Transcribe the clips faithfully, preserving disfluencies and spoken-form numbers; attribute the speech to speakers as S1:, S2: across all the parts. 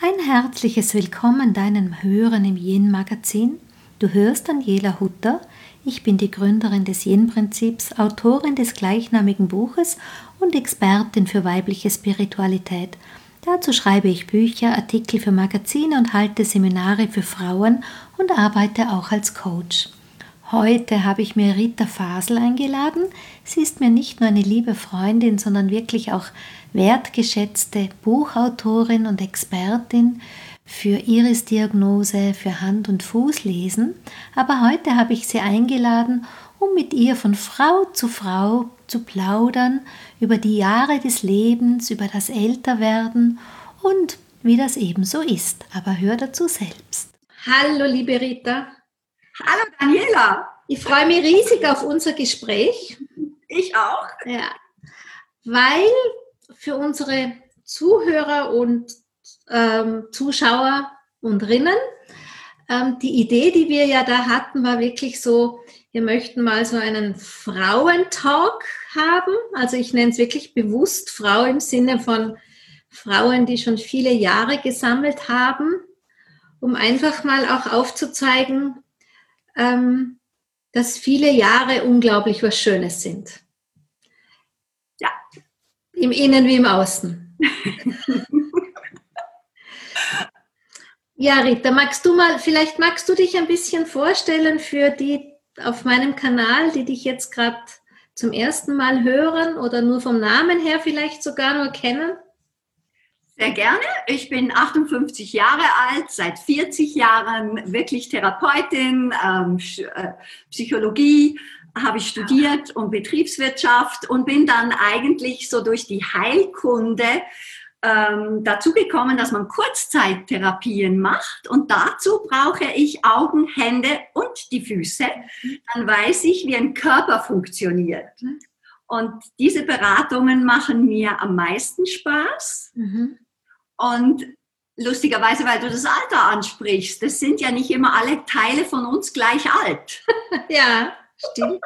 S1: Ein herzliches Willkommen deinem Hören im Yin-Magazin. Du hörst Daniela Hutter. Ich bin die Gründerin des Yin-Prinzips, Autorin des gleichnamigen Buches und Expertin für weibliche Spiritualität. Dazu schreibe ich Bücher, Artikel für Magazine und halte Seminare für Frauen und arbeite auch als Coach. Heute habe ich mir Rita Fasel eingeladen. Sie ist mir nicht nur eine liebe Freundin, sondern wirklich auch wertgeschätzte Buchautorin und Expertin für Irisdiagnose, für Hand- und Fußlesen. Aber heute habe ich sie eingeladen, um mit ihr von Frau zu Frau zu plaudern über die Jahre des Lebens, über das Älterwerden und wie das eben so ist. Aber hör dazu selbst. Hallo liebe Rita.
S2: Hallo Daniela.
S1: Ich freue mich riesig auf unser Gespräch.
S2: Ich auch.
S1: Ja, weil für unsere Zuhörer und ähm, Zuschauer und Rinnen, ähm, die Idee, die wir ja da hatten, war wirklich so, wir möchten mal so einen Frauentalk haben. Also ich nenne es wirklich bewusst Frau im Sinne von Frauen, die schon viele Jahre gesammelt haben, um einfach mal auch aufzuzeigen, ähm, dass viele Jahre unglaublich was Schönes sind.
S2: Ja.
S1: Im Innen wie im Außen. Ja, Rita, magst du mal, vielleicht magst du dich ein bisschen vorstellen für die auf meinem Kanal, die dich jetzt gerade zum ersten Mal hören oder nur vom Namen her vielleicht sogar nur kennen?
S2: Sehr gerne. Ich bin achtundfünfzig Jahre alt, seit vierzig Jahren wirklich Therapeutin, ähm, Psychologie habe ich studiert und Betriebswirtschaft und bin dann eigentlich so durch die Heilkunde ähm, dazu gekommen, dass man Kurzzeittherapien macht und dazu brauche ich Augen, Hände und die Füße. Dann weiß ich, wie ein Körper funktioniert. Und diese Beratungen machen mir am meisten Spaß. Mhm. Und lustigerweise, weil du das Alter ansprichst, das sind ja nicht immer alle Teile von uns gleich alt.
S1: Ja, stimmt.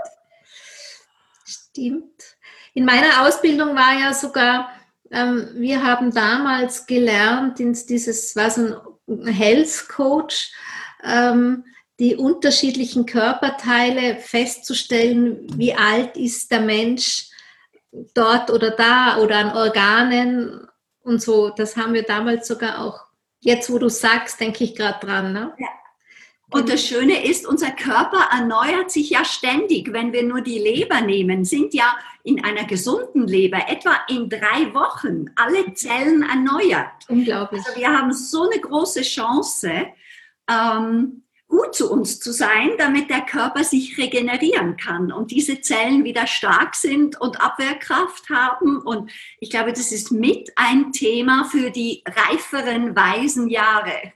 S1: Stimmt. In meiner Ausbildung war ja sogar, ähm, wir haben damals gelernt, dieses, was ein Health Coach, ähm, die unterschiedlichen Körperteile festzustellen, wie alt ist der Mensch dort oder da oder an Organen und so. Das haben wir damals sogar auch, jetzt wo du sagst, denke ich gerade dran. Ne?
S2: Ja. Und das Schöne ist, unser Körper erneuert sich ja ständig. Wenn wir nur die Leber nehmen, sind ja in einer gesunden Leber etwa in drei Wochen alle Zellen erneuert.
S1: Unglaublich.
S2: Also wir haben so eine große Chance, ähm, gut zu uns zu sein, damit der Körper sich regenerieren kann und diese Zellen wieder stark sind und Abwehrkraft haben. Und ich glaube, das ist mit ein Thema für die reiferen, weisen Jahre.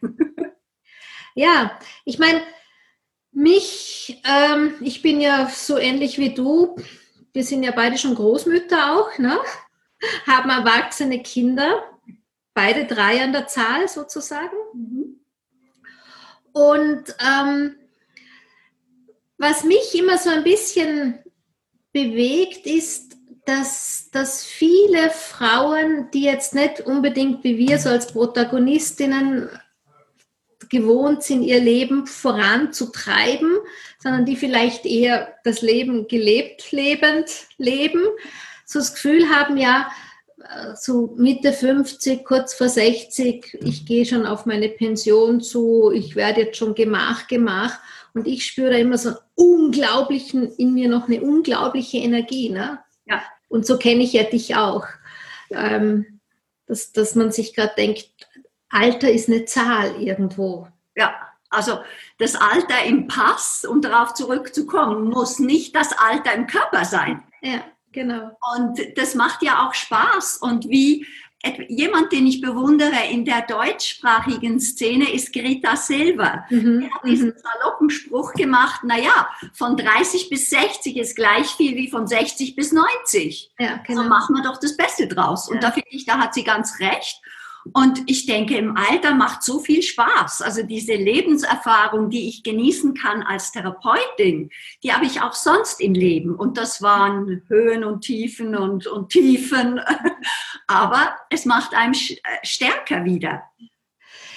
S1: Ja, ich meine, mich, ähm, ich bin ja so ähnlich wie du, wir sind ja beide schon Großmütter auch, ne? Haben erwachsene Kinder, beide drei an der Zahl sozusagen. Mhm. Und ähm, was mich immer so ein bisschen bewegt, ist, dass, dass viele Frauen, die jetzt nicht unbedingt wie wir so als Protagonistinnen gewohnt sind, ihr Leben voranzutreiben, sondern die vielleicht eher das Leben gelebt, lebend leben, so das Gefühl haben, ja, so Mitte fünfzig, kurz vor sechzig, ich gehe schon auf meine Pension zu, ich werde jetzt schon Gemach, Gemach und ich spüre da immer so einen unglaublichen, in mir noch eine unglaubliche Energie. Ne?
S2: Ja.
S1: Und so kenne ich ja dich auch, ähm, dass, dass man sich gerade denkt, Alter ist eine Zahl irgendwo.
S2: Ja, also das Alter im Pass, um darauf zurückzukommen, muss nicht das Alter im Körper sein.
S1: Ja, genau.
S2: Und das macht ja auch Spaß. Und wie jemand, den ich bewundere in der deutschsprachigen Szene, ist Greta Silver. Mhm. Die hat diesen saloppen Spruch gemacht, naja, von dreißig bis sechzig ist gleich viel wie von sechzig bis neunzig.
S1: Ja, genau.
S2: So machen wir doch das Beste draus. Und
S1: ja.
S2: da finde ich, da hat sie ganz recht. Und ich denke, im Alter macht so viel Spaß. Also diese Lebenserfahrung, die ich genießen kann als Therapeutin, die habe ich auch sonst im Leben. Und das waren Höhen und Tiefen und, und Tiefen. Aber es macht einem stärker wieder.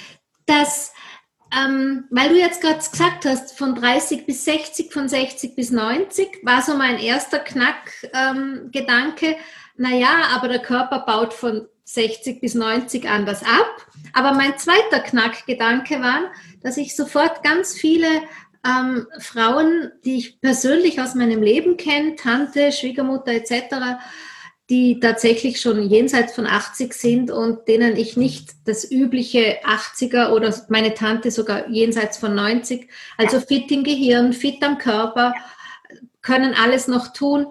S1: dass, ähm, weil du jetzt gerade gesagt hast, von dreißig bis sechzig, von sechzig bis neunzig, war so mein erster Knackgedanke, ähm, naja, aber der Körper baut von sechzig bis neunzig anders ab. Aber mein zweiter Knackgedanke war, dass ich sofort ganz viele ähm, Frauen, die ich persönlich aus meinem Leben kenne, Tante, Schwiegermutter et cetera, die tatsächlich schon jenseits von achtzig sind und denen ich nicht das übliche achtziger oder meine Tante sogar jenseits von neunzig, also fit im Gehirn, fit am Körper, können alles noch tun.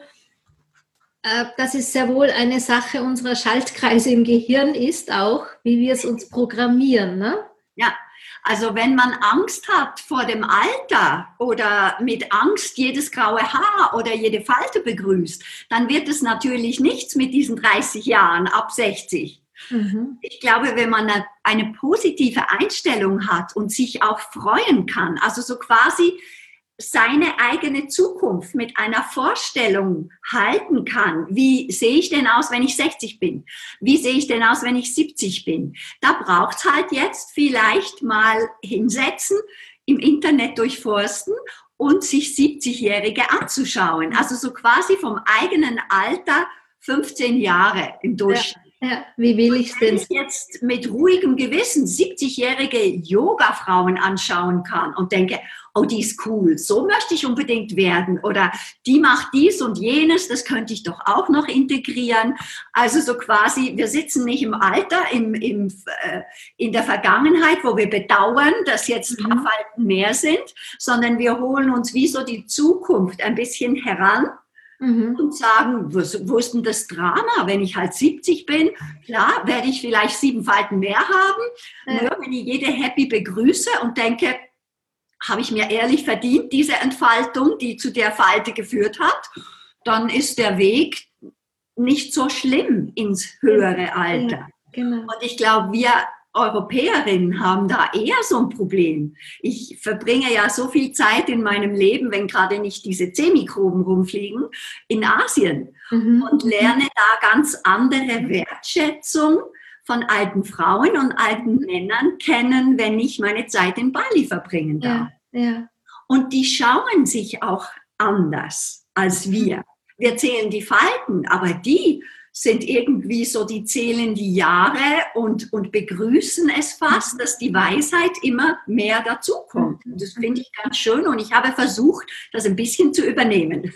S1: Das ist sehr wohl eine Sache unserer Schaltkreise im Gehirn ist auch, wie wir es uns programmieren, ne?
S2: Ja, also wenn man Angst hat vor dem Alter oder mit Angst jedes graue Haar oder jede Falte begrüßt, dann wird es natürlich nichts mit diesen dreißig Jahren ab sechzig. Mhm. Ich glaube, wenn man eine, eine positive Einstellung hat und sich auch freuen kann, also so quasi seine eigene Zukunft mit einer Vorstellung halten kann. Wie sehe ich denn aus, wenn ich sechzig bin? Wie sehe ich denn aus, wenn ich siebzig bin? Da braucht es halt jetzt vielleicht mal hinsetzen, im Internet durchforsten und sich siebzigjährige anzuschauen. Also so quasi vom eigenen Alter fünfzehn Jahre im Durchschnitt.
S1: Ja, ja. Wie will ich denn?
S2: Wenn ich jetzt mit ruhigem Gewissen siebzigjährige Yoga-Frauen anschauen kann und denke, oh, die ist cool, so möchte ich unbedingt werden oder die macht dies und jenes, das könnte ich doch auch noch integrieren. Also so quasi, wir sitzen nicht im Alter, im, im, äh, in der Vergangenheit, wo wir bedauern, dass jetzt ein paar mhm. Falten mehr sind, sondern wir holen uns wie so die Zukunft ein bisschen heran. Mhm. Und sagen, wo, wo ist denn das Drama, wenn ich halt siebzig bin? Klar, werde ich vielleicht sieben Falten mehr haben. Ja. Nur wenn ich jede happy begrüße und denke, habe ich mir ehrlich verdient, diese Entfaltung, die zu der Falte geführt hat, dann ist der Weg nicht so schlimm ins höhere Alter. Ja, genau. Und ich glaube, wir Europäerinnen haben da eher so ein Problem. Ich verbringe ja so viel Zeit in meinem Leben, wenn gerade nicht diese C-Mikroben rumfliegen, in Asien mhm. und lerne da ganz andere Wertschätzung von alten Frauen und alten Männern kennen, wenn ich meine Zeit in Bali verbringen darf. Ja, ja. Und die schauen sich auch anders als wir. Wir zählen die Falten, aber die sind irgendwie so, die zählen die Jahre und, und begrüßen es fast, dass die Weisheit immer mehr dazukommt. Und das finde ich ganz schön und ich habe versucht, das ein bisschen zu übernehmen.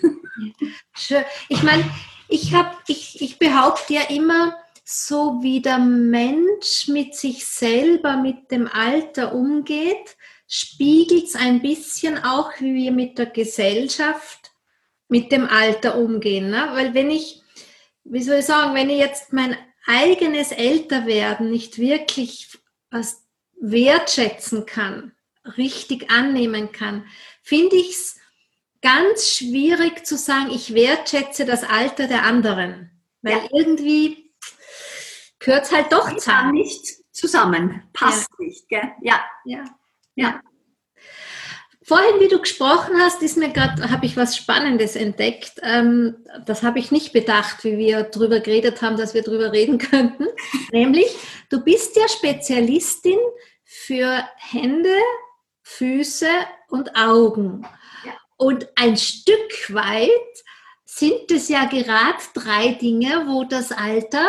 S1: Schön. Ich meine, ich, hab, ich, ich behaupte ja immer, so wie der Mensch mit sich selber, mit dem Alter umgeht, spiegelt es ein bisschen auch, wie wir mit der Gesellschaft, mit dem Alter umgehen. Ne? Weil wenn ich, wie soll ich sagen, wenn ich jetzt mein eigenes Älterwerden nicht wirklich was wertschätzen kann, richtig annehmen kann, finde ich es ganz schwierig zu sagen, ich wertschätze das Alter der anderen. Weil ja. irgendwie gehört es halt doch zusammen.
S2: Nicht zusammen, passt ja. nicht, gell? Ja.
S1: Ja. Ja. Vorhin, wie du gesprochen hast, ist mir gerade, habe ich was Spannendes entdeckt. Ähm, das habe ich nicht bedacht, wie wir darüber geredet haben, dass wir darüber reden könnten. Nämlich, du bist ja Spezialistin für Hände, Füße und Augen. Ja. Und ein Stück weit sind es ja gerade drei Dinge, wo das Alter,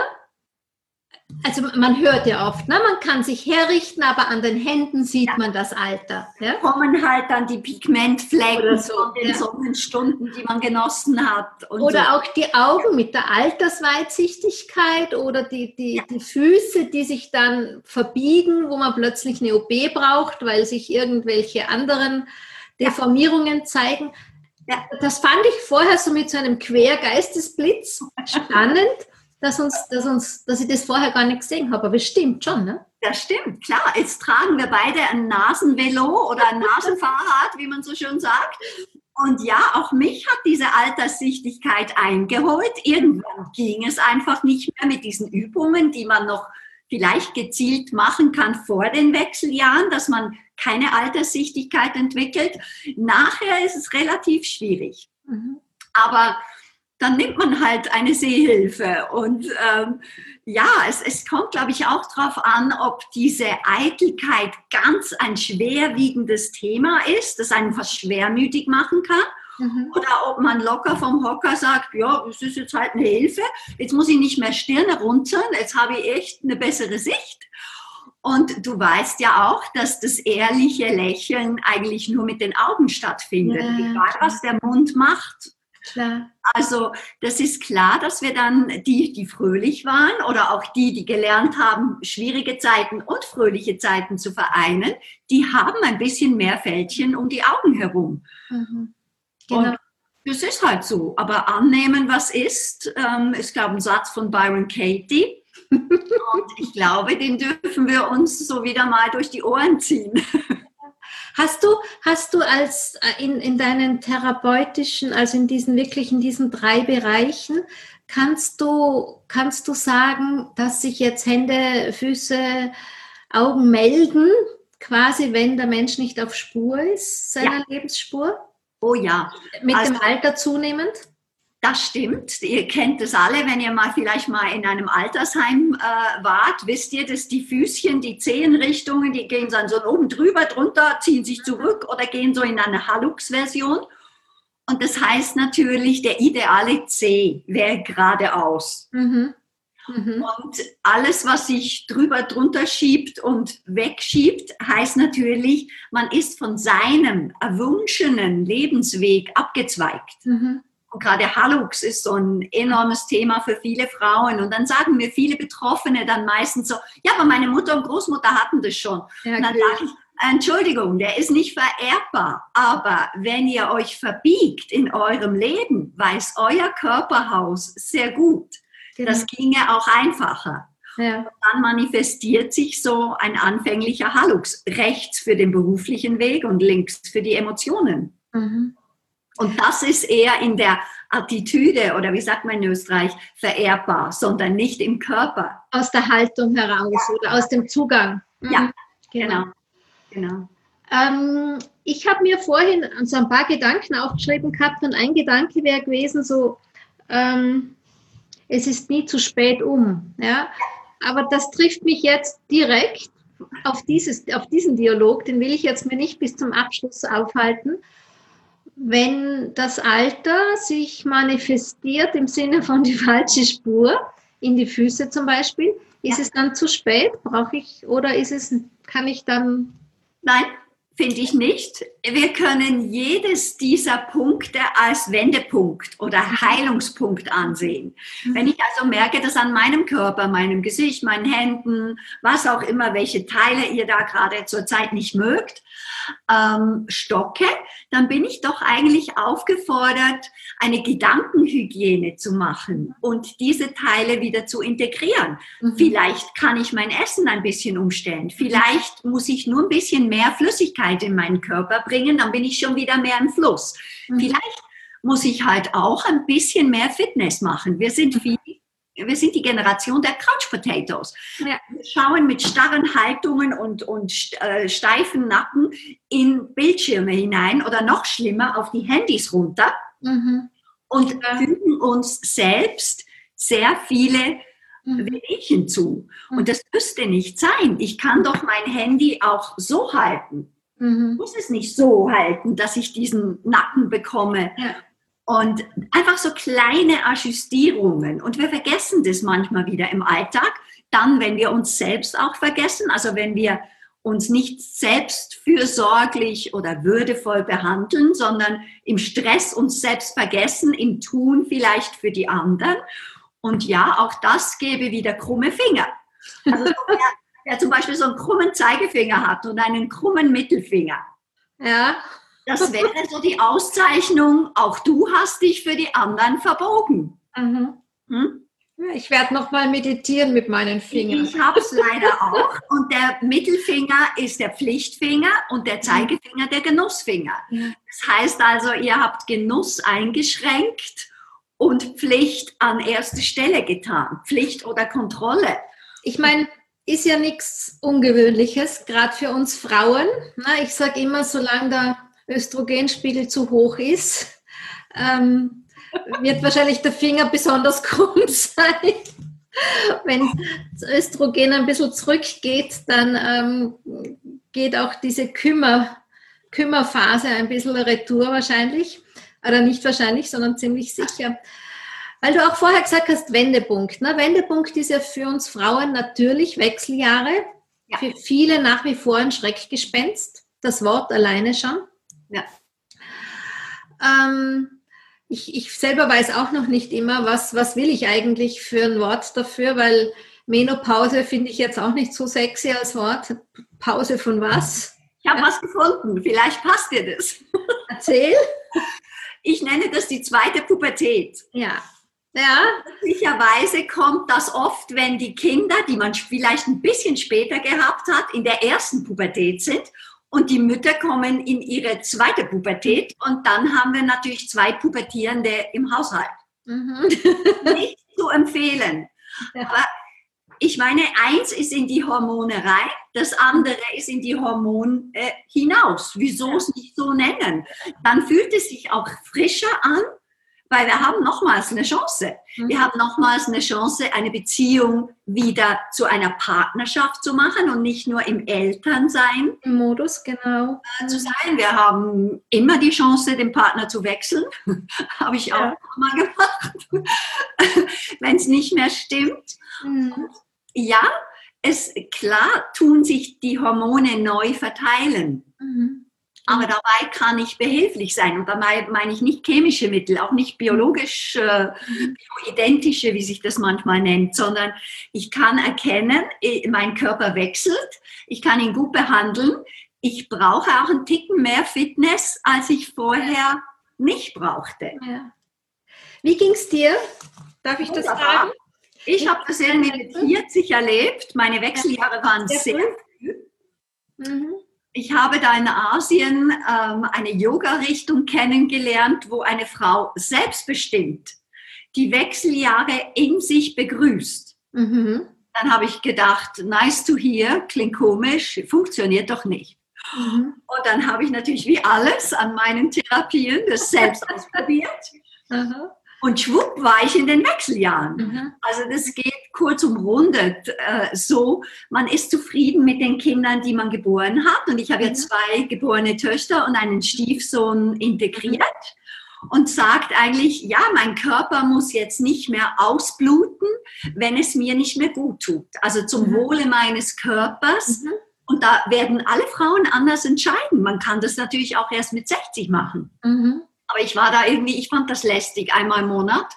S1: also man hört ja oft, ne? Man kann sich herrichten, aber an den Händen sieht ja. man das Alter. Ja?
S2: Kommen halt dann die Pigmentflecken so, von den ja. Sonnenstunden, die man genossen hat. Und
S1: oder
S2: so.
S1: Auch die Augen mit der Altersweitsichtigkeit oder die, die, ja. die Füße, die sich dann verbiegen, wo man plötzlich eine O P braucht, weil sich irgendwelche anderen Deformierungen ja. zeigen. Ja. Das fand ich vorher so mit so einem Quergeistesblitz spannend. Dass, uns, dass, uns, dass ich das vorher gar nicht gesehen habe, aber es stimmt schon, ne?
S2: Das stimmt, klar. Jetzt tragen wir beide ein Nasenvelo oder ein Nasenfahrrad, wie man so schön sagt. Und ja, auch mich hat diese Alterssichtigkeit eingeholt. Irgendwann ging es einfach nicht mehr mit diesen Übungen, die man noch vielleicht gezielt machen kann vor den Wechseljahren, dass man keine Alterssichtigkeit entwickelt. Nachher ist es relativ schwierig. Mhm. Aber dann nimmt man halt eine Sehhilfe. Und ähm, ja, es, es kommt, glaube ich, auch darauf an, ob diese Eitelkeit ganz ein schwerwiegendes Thema ist, das einen fast schwermütig machen kann. Mhm. Oder ob man locker vom Hocker sagt, ja, es ist jetzt halt eine Hilfe, jetzt muss ich nicht mehr Stirne runzeln, jetzt habe ich echt eine bessere Sicht. Und du weißt ja auch, dass das ehrliche Lächeln eigentlich nur mit den Augen stattfindet, ja, egal was der Mund macht.
S1: Klar.
S2: Also das ist klar, dass wir dann die, die fröhlich waren oder auch die, die gelernt haben, schwierige Zeiten und fröhliche Zeiten zu vereinen, die haben ein bisschen mehr Fältchen um die Augen herum.
S1: Mhm. Genau.
S2: Und das ist halt so. Aber annehmen, was ist, ähm, ist, glaube ich, ein Satz von Byron Katie. Und ich glaube, den dürfen wir uns so wieder mal durch die Ohren ziehen.
S1: Hast du, hast du als in, in deinen therapeutischen, also in diesen wirklich in diesen drei Bereichen, kannst du, kannst du sagen, dass sich jetzt Hände, Füße, Augen melden, quasi wenn der Mensch nicht auf Spur ist, seiner ja. Lebensspur?
S2: Oh ja.
S1: Mit also, dem Alter zunehmend?
S2: Das stimmt. Ihr kennt es alle, wenn ihr mal vielleicht mal in einem Altersheim äh, wart, wisst ihr, dass die Füßchen, die Zehenrichtungen, die gehen dann so oben drüber, drunter, ziehen sich zurück oder gehen so in eine Hallux-Version. Und das heißt natürlich, der ideale Zeh wäre geradeaus. Mhm. Mhm. Und alles, was sich drüber, drunter schiebt und wegschiebt, heißt natürlich, man ist von seinem erwünschenen Lebensweg abgezweigt. Mhm. Und gerade Hallux ist so ein enormes Thema für viele Frauen. Und dann sagen mir viele Betroffene dann meistens so, ja, aber meine Mutter und Großmutter hatten das schon. Ja, und dann sage ich, Entschuldigung, der ist nicht vererbbar. Aber wenn ihr euch verbiegt in eurem Leben, weiß euer Körperhaus sehr gut. Genau. Das ginge auch einfacher. Ja. Und dann manifestiert sich so ein anfänglicher Hallux. Rechts für den beruflichen Weg und links für die Emotionen. Mhm. Und das ist eher in der Attitüde oder wie sagt man in Österreich, vererbbar, sondern nicht im Körper.
S1: Aus der Haltung heraus ja. oder aus dem Zugang.
S2: Mhm. Ja, genau. genau.
S1: Ähm, ich habe mir vorhin so ein paar Gedanken aufgeschrieben gehabt und ein Gedanke wäre gewesen, so, ähm, es ist nie zu spät um. Ja? Aber das trifft mich jetzt direkt auf, dieses, auf diesen Dialog, den will ich jetzt mir nicht bis zum Abschluss aufhalten. Wenn das Alter sich manifestiert im Sinne von die falsche Spur, in die Füße zum Beispiel, ist ja. es dann zu spät? Brauche ich, oder ist es, kann ich dann...
S2: Nein, finde ich nicht. Wir können jedes dieser Punkte als Wendepunkt oder Heilungspunkt ansehen. Mhm. Wenn ich also merke, dass an meinem Körper, meinem Gesicht, meinen Händen, was auch immer, welche Teile ihr da gerade zurzeit nicht mögt, ähm, stocke, dann bin ich doch eigentlich aufgefordert, eine Gedankenhygiene zu machen und diese Teile wieder zu integrieren. Mhm. Vielleicht kann ich mein Essen ein bisschen umstellen. Vielleicht muss ich nur ein bisschen mehr Flüssigkeit in meinen Körper bringen, dann bin ich schon wieder mehr im Fluss. Mhm. Vielleicht muss ich halt auch ein bisschen mehr Fitness machen. Wir sind viel Wir sind die Generation der Couch Potatoes. Ja. Wir schauen mit starren Haltungen und, und äh, steifen Nacken in Bildschirme hinein oder noch schlimmer auf die Handys runter mhm. und ja. fügen uns selbst sehr viele mhm. Wehwehchen zu. Mhm. Und das müsste nicht sein. Ich kann doch mein Handy auch so halten. Mhm. Ich muss es nicht so halten, dass ich diesen Nacken bekomme. Ja. Und einfach so kleine Ajustierungen. Und wir vergessen das manchmal wieder im Alltag. Dann, wenn wir uns selbst auch vergessen, also wenn wir uns nicht selbst fürsorglich oder würdevoll behandeln, sondern im Stress uns selbst vergessen, im Tun vielleicht für die anderen. Und ja, auch das gäbe wieder krumme Finger. Also wer, wer zum Beispiel so einen krummen Zeigefinger hat und einen krummen Mittelfinger.
S1: Ja.
S2: Das wäre so die Auszeichnung, auch du hast dich für die anderen verbogen. Mhm.
S1: Hm? Ich werde nochmal meditieren mit meinen Fingern.
S2: Ich habe es leider auch. Und der Mittelfinger ist der Pflichtfinger und der Zeigefinger der Genussfinger. Mhm. Das heißt also, ihr habt Genuss eingeschränkt und Pflicht an erste Stelle getan. Pflicht oder Kontrolle.
S1: Ich meine, ist ja nichts Ungewöhnliches, gerade für uns Frauen. Ich sage immer, solange der Östrogenspiegel zu hoch ist, ähm, wird wahrscheinlich der Finger besonders krumm sein. Wenn das Östrogen ein bisschen zurückgeht, dann ähm, geht auch diese Kümmer, Kümmerphase ein bisschen retour wahrscheinlich. Oder nicht wahrscheinlich, sondern ziemlich sicher. Weil du auch vorher gesagt hast, Wendepunkt. Ne? Wendepunkt ist ja für uns Frauen natürlich Wechseljahre. Ja. Für viele nach wie vor ein Schreckgespenst. Das Wort alleine schon.
S2: Ja.
S1: Ähm, ich, ich selber weiß auch noch nicht immer, was, was will ich eigentlich für ein Wort dafür, weil Menopause finde ich jetzt auch nicht so sexy als Wort. Pause von was?
S2: Ich habe ja. was gefunden, vielleicht passt dir das.
S1: Erzähl.
S2: Ich nenne das die zweite Pubertät.
S1: Ja. Ja.
S2: Möglicherweise kommt das oft, wenn die Kinder, die man vielleicht ein bisschen später gehabt hat, in der ersten Pubertät sind. Und die Mütter kommen in ihre zweite Pubertät und dann haben wir natürlich zwei Pubertierende im Haushalt. Mhm. Nicht zu empfehlen. Ja. Aber ich meine, eins ist in die Hormone rein, das andere ist in die Hormone äh, hinaus. Wieso ja. es nicht so nennen? Dann fühlt es sich auch frischer an, weil wir haben nochmals eine Chance. Mhm. Wir haben nochmals eine Chance, eine Beziehung wieder zu einer Partnerschaft zu machen und nicht nur im Elternsein.
S1: Im Modus, genau.
S2: Äh, zu sein. Wir haben immer die Chance, den Partner zu wechseln. Habe ich auch ja. mal gemacht, wenn es nicht mehr stimmt. Mhm. Ja, es, klar tun sich die Hormone neu verteilen. Mhm. Aber dabei kann ich behilflich sein. Und dabei meine ich nicht chemische Mittel, auch nicht biologisch, äh, bioidentische, wie sich das manchmal nennt, sondern ich kann erkennen, mein Körper wechselt, ich kann ihn gut behandeln. Ich brauche auch einen Ticken mehr Fitness, als ich vorher nicht brauchte.
S1: Ja. Wie ging es dir? Darf ich das fragen?
S2: Ich habe das irgendwie mit vierzig erlebt. Meine Wechseljahre waren sehr früh. Mhm. Ich habe da in Asien ähm, eine Yoga-Richtung kennengelernt, wo eine Frau selbstbestimmt die Wechseljahre in sich begrüßt. Mhm. Dann habe ich gedacht, nice to hear, klingt komisch, funktioniert doch nicht. Mhm. Und dann habe ich natürlich wie alles an meinen Therapien das selbst ausprobiert. Mhm. Und schwupp war ich in den Wechseljahren. Mhm. Also das geht kurz umrundet äh, so, man ist zufrieden mit den Kindern, die man geboren hat. Und ich habe mhm. ja zwei geborene Töchter und einen Stiefsohn integriert mhm. und sagt eigentlich, ja, mein Körper muss jetzt nicht mehr ausbluten, wenn es mir nicht mehr gut tut. Also zum mhm. Wohle meines Körpers. Mhm. Und da werden alle Frauen anders entscheiden. Man kann das natürlich auch erst mit sechzig machen. Mhm. Aber ich war da irgendwie, ich fand das lästig, einmal im Monat.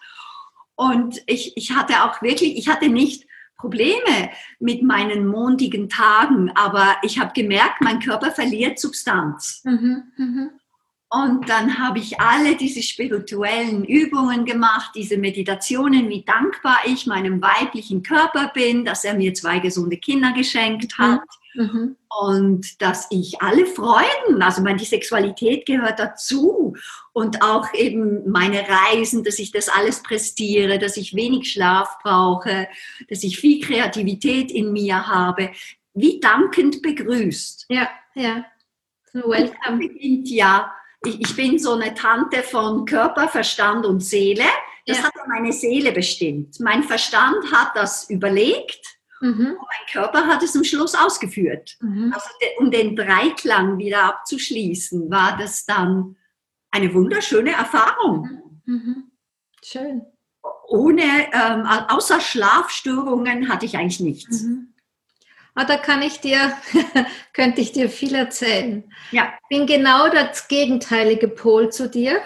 S2: Und ich, ich hatte auch wirklich, ich hatte nicht Probleme mit meinen mondigen Tagen, aber ich habe gemerkt, mein Körper verliert Substanz. Mhm, mh. Und dann habe ich alle diese spirituellen Übungen gemacht, diese Meditationen, wie dankbar ich meinem weiblichen Körper bin, dass er mir zwei gesunde Kinder geschenkt hat. Mhm. Und dass ich alle Freuden, also meine, die Sexualität gehört dazu und auch eben meine Reisen, dass ich das alles prestiere, dass ich wenig Schlaf brauche, dass ich viel Kreativität in mir habe, wie dankend begrüßt.
S1: Ja, ja. So welcome.
S2: Beginnt ja, ich, ich bin so eine Tante von Körper, Verstand und Seele. Das ja. hat meine Seele bestimmt. Mein Verstand hat das überlegt. Mhm. Und mein Körper hat es am Schluss ausgeführt. Mhm. Also um den Dreiklang wieder abzuschließen, war das dann eine wunderschöne Erfahrung.
S1: Mhm. Schön.
S2: Ohne, ähm, außer Schlafstörungen hatte ich eigentlich nichts.
S1: Mhm. Aber da kann ich dir, könnte ich dir viel erzählen.
S2: Ja.
S1: Ich bin genau das gegenteilige Pol zu dir.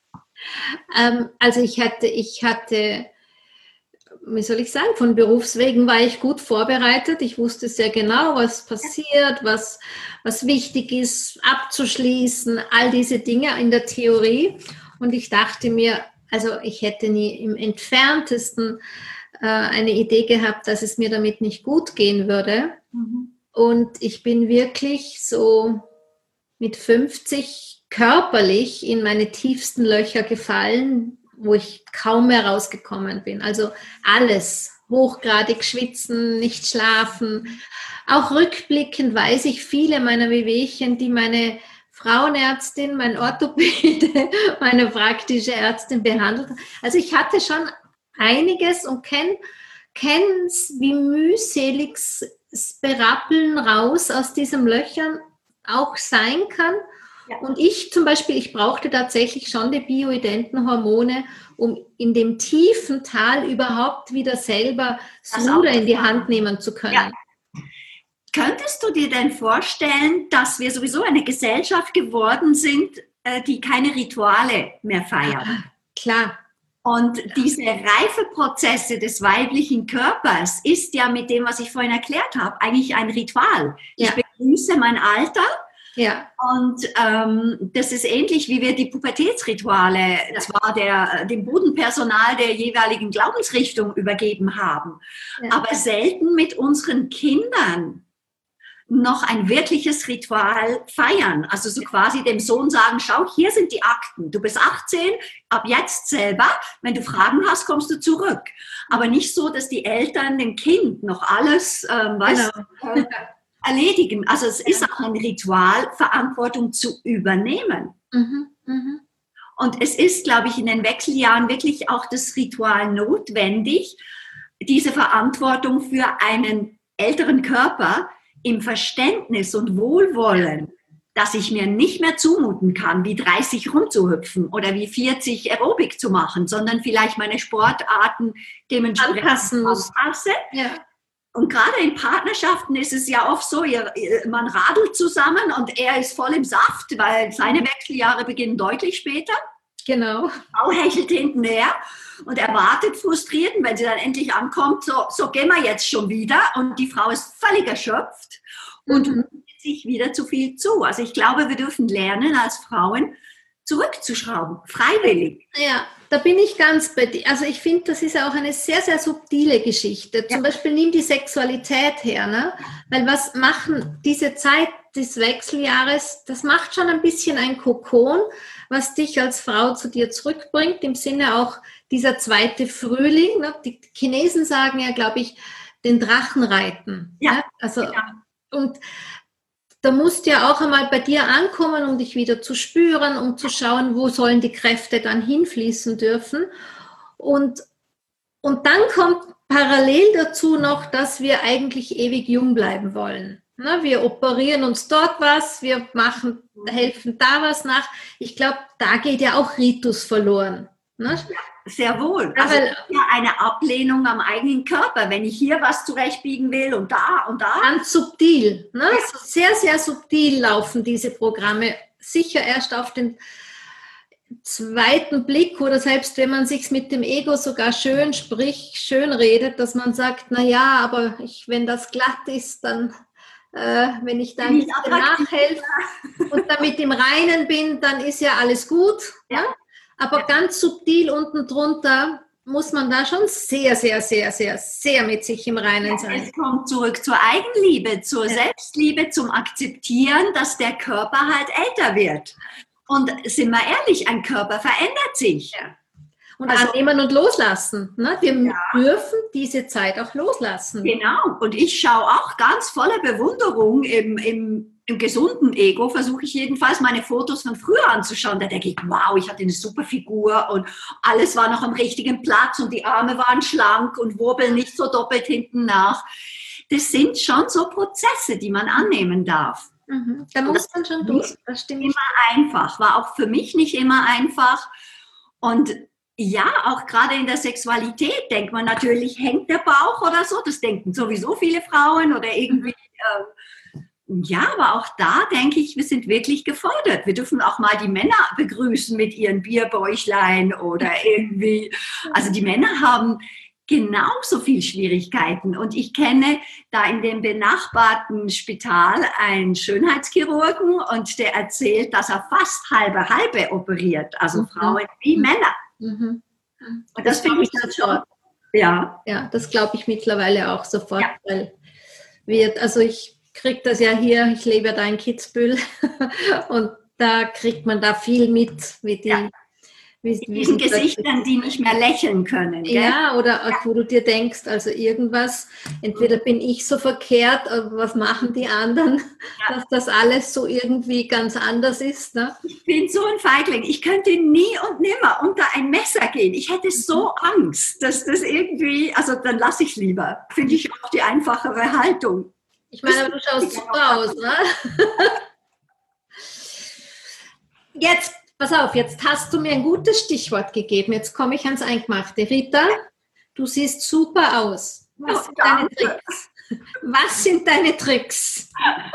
S1: Ähm, also ich hatte, ich hatte wie soll ich sagen, von Berufswegen war ich gut vorbereitet. Ich wusste sehr genau, was passiert, was, was wichtig ist, abzuschließen, all diese Dinge in der Theorie. Und ich dachte mir, also ich hätte nie im Entferntesten äh, eine Idee gehabt, dass es mir damit nicht gut gehen würde. Mhm. Und ich bin wirklich so mit fünfzig körperlich in meine tiefsten Löcher gefallen, wo ich kaum mehr rausgekommen bin. Also alles, hochgradig schwitzen, nicht schlafen. Auch rückblickend weiß ich viele meiner Wehwehchen, die meine Frauenärztin, mein Orthopäde, meine praktische Ärztin behandelt. Also ich hatte schon einiges und kenne kenn's, wie mühselig das Berappeln raus aus diesen Löchern auch sein kann. Ja. Und ich zum Beispiel, ich brauchte tatsächlich schon die bioidenten Hormone, um in dem tiefen Tal überhaupt wieder selber das Ruder in die Hand nehmen zu können.
S2: Ja. Könntest du dir denn vorstellen, dass wir sowieso eine Gesellschaft geworden sind, die keine Rituale mehr feiert?
S1: Klar.
S2: Und diese Reifeprozesse des weiblichen Körpers ist ja mit dem, was ich vorhin erklärt habe, eigentlich ein Ritual. Ja. Ich begrüße mein Alter.
S1: Ja.
S2: Und ähm, das ist ähnlich, wie wir die Pubertätsrituale ja. zwar der, dem Bodenpersonal der jeweiligen Glaubensrichtung übergeben haben, ja. aber selten mit unseren Kindern noch ein wirkliches Ritual feiern. Also so quasi dem Sohn sagen, schau, hier sind die Akten. Du bist achtzehn, ab jetzt selber. Wenn du Fragen hast, kommst du zurück. Aber nicht so, dass die Eltern dem Kind noch alles ähm, was, genau. äh, erledigen. Also es ist auch ein Ritual, Verantwortung zu übernehmen.
S1: Mhm, mh.
S2: Und es ist, glaube ich, in den Wechseljahren wirklich auch das Ritual notwendig, diese Verantwortung für einen älteren Körper im Verständnis und Wohlwollen, dass ich mir nicht mehr zumuten kann, wie dreißig rumzuhüpfen oder wie vierzig Aerobik zu machen, sondern vielleicht meine Sportarten dementsprechend
S1: anpassen muss.
S2: Ja. Und gerade in Partnerschaften ist es ja oft so, ihr, man radelt zusammen und er ist voll im Saft, weil seine Wechseljahre beginnen deutlich später.
S1: Genau.
S2: Die Frau hechelt hintenher und er wartet frustriert, und wenn sie dann endlich ankommt, so, so gehen wir jetzt schon wieder, und die Frau ist völlig erschöpft und
S1: mhm.
S2: sich wieder zu viel zu. Also ich glaube, wir dürfen lernen, als Frauen zurückzuschrauben, freiwillig.
S1: Ja, da bin ich ganz bei dir. Also ich finde, das ist auch eine sehr, sehr subtile Geschichte. Zum ja. Beispiel nimm die Sexualität her, ne? Weil was machen diese Zeit des Wechseljahres, das macht schon ein bisschen ein Kokon, was dich als Frau zu dir zurückbringt, im Sinne auch dieser zweite Frühling. Ne? Die Chinesen sagen ja, glaube ich, den Drachen reiten.
S2: Ja.
S1: Ne? Also,
S2: ja.
S1: Und da musst du ja auch einmal bei dir ankommen, um dich wieder zu spüren, um zu schauen, wo sollen die Kräfte dann hinfließen dürfen. Und, und dann kommt parallel dazu noch, dass wir eigentlich ewig jung bleiben wollen. Na, wir operieren uns dort was, wir machen, helfen da was nach. Ich glaube, da geht ja auch Ritus verloren. Ne?
S2: Sehr wohl. Also ja, eine Ablehnung am eigenen Körper, wenn ich hier was zurechtbiegen will und da und da.
S1: Ganz subtil. Ne? Ja. So sehr, sehr subtil laufen diese Programme. Sicher erst auf den zweiten Blick oder selbst wenn man sich mit dem Ego sogar schön spricht, schön redet, dass man sagt, na ja, aber ich, wenn das glatt ist, dann äh, wenn ich da ein bisschen nachhelfe und damit im Reinen bin, dann ist ja alles gut. Ja. Ne? Aber ja. ganz subtil unten drunter muss man da schon sehr, sehr, sehr, sehr, sehr mit sich im Reinen sein.
S2: Es kommt zurück zur Eigenliebe, zur ja. Selbstliebe, zum Akzeptieren, dass der Körper halt älter wird. Und sind wir ehrlich, ein Körper verändert sich.
S1: Ja. Und also, annehmen und loslassen. Ne? Wir ja. dürfen diese Zeit auch loslassen.
S2: Genau. Und ich schaue auch ganz voller Bewunderung im, im, im gesunden Ego, versuche ich jedenfalls, meine Fotos von früher anzuschauen. Da denke ich, wow, ich hatte eine super Figur und alles war noch am richtigen Platz und die Arme waren schlank und wirbeln nicht so doppelt hinten nach. Das sind schon so Prozesse, die man annehmen darf.
S1: Mhm. Da muss man schon durch.
S2: Das stimmt. Immer einfach, war auch für mich nicht immer einfach. Und ja, auch gerade in der Sexualität denkt man natürlich, hängt der Bauch oder so. Das denken sowieso viele Frauen oder irgendwie. Äh, ja, aber auch da denke ich, wir sind wirklich gefordert. Wir dürfen auch mal die Männer begrüßen mit ihren Bierbäuchlein oder irgendwie. Also die Männer haben genauso viel Schwierigkeiten. Und ich kenne da in dem benachbarten Spital einen Schönheitschirurgen und der erzählt, dass er fast halbe halbe operiert. Also mhm. Frauen wie Männer.
S1: Mhm.
S2: Und das, das finde ich dann schon. Ja,
S1: ja, das glaube ich mittlerweile auch sofort, ja. weil wir, also ich kriege das ja hier, ich lebe ja da in Kitzbühel und da kriegt man da viel mit, wie die, ja. Wie,
S2: In
S1: wie
S2: diesen
S1: sie plötzlich-
S2: Gesichtern, die nicht mehr lächeln können. Gell?
S1: Ja, oder auch, wo du dir denkst, also irgendwas, entweder bin ich so verkehrt, aber was machen die anderen,
S2: Ja.
S1: dass das alles so irgendwie ganz anders ist. Ne?
S2: Ich bin so ein Feigling. Ich könnte nie und nimmer unter ein Messer gehen. Ich hätte so Angst, dass das irgendwie, also dann lasse ich lieber. Finde ich auch die einfachere Haltung.
S1: Ich meine, aber du schaust super aus, ne? Jetzt, pass auf, jetzt hast du mir ein gutes Stichwort gegeben. Jetzt komme ich ans Eingemachte. Rita, du siehst super aus. Was sind deine Tricks? Was sind deine Tricks?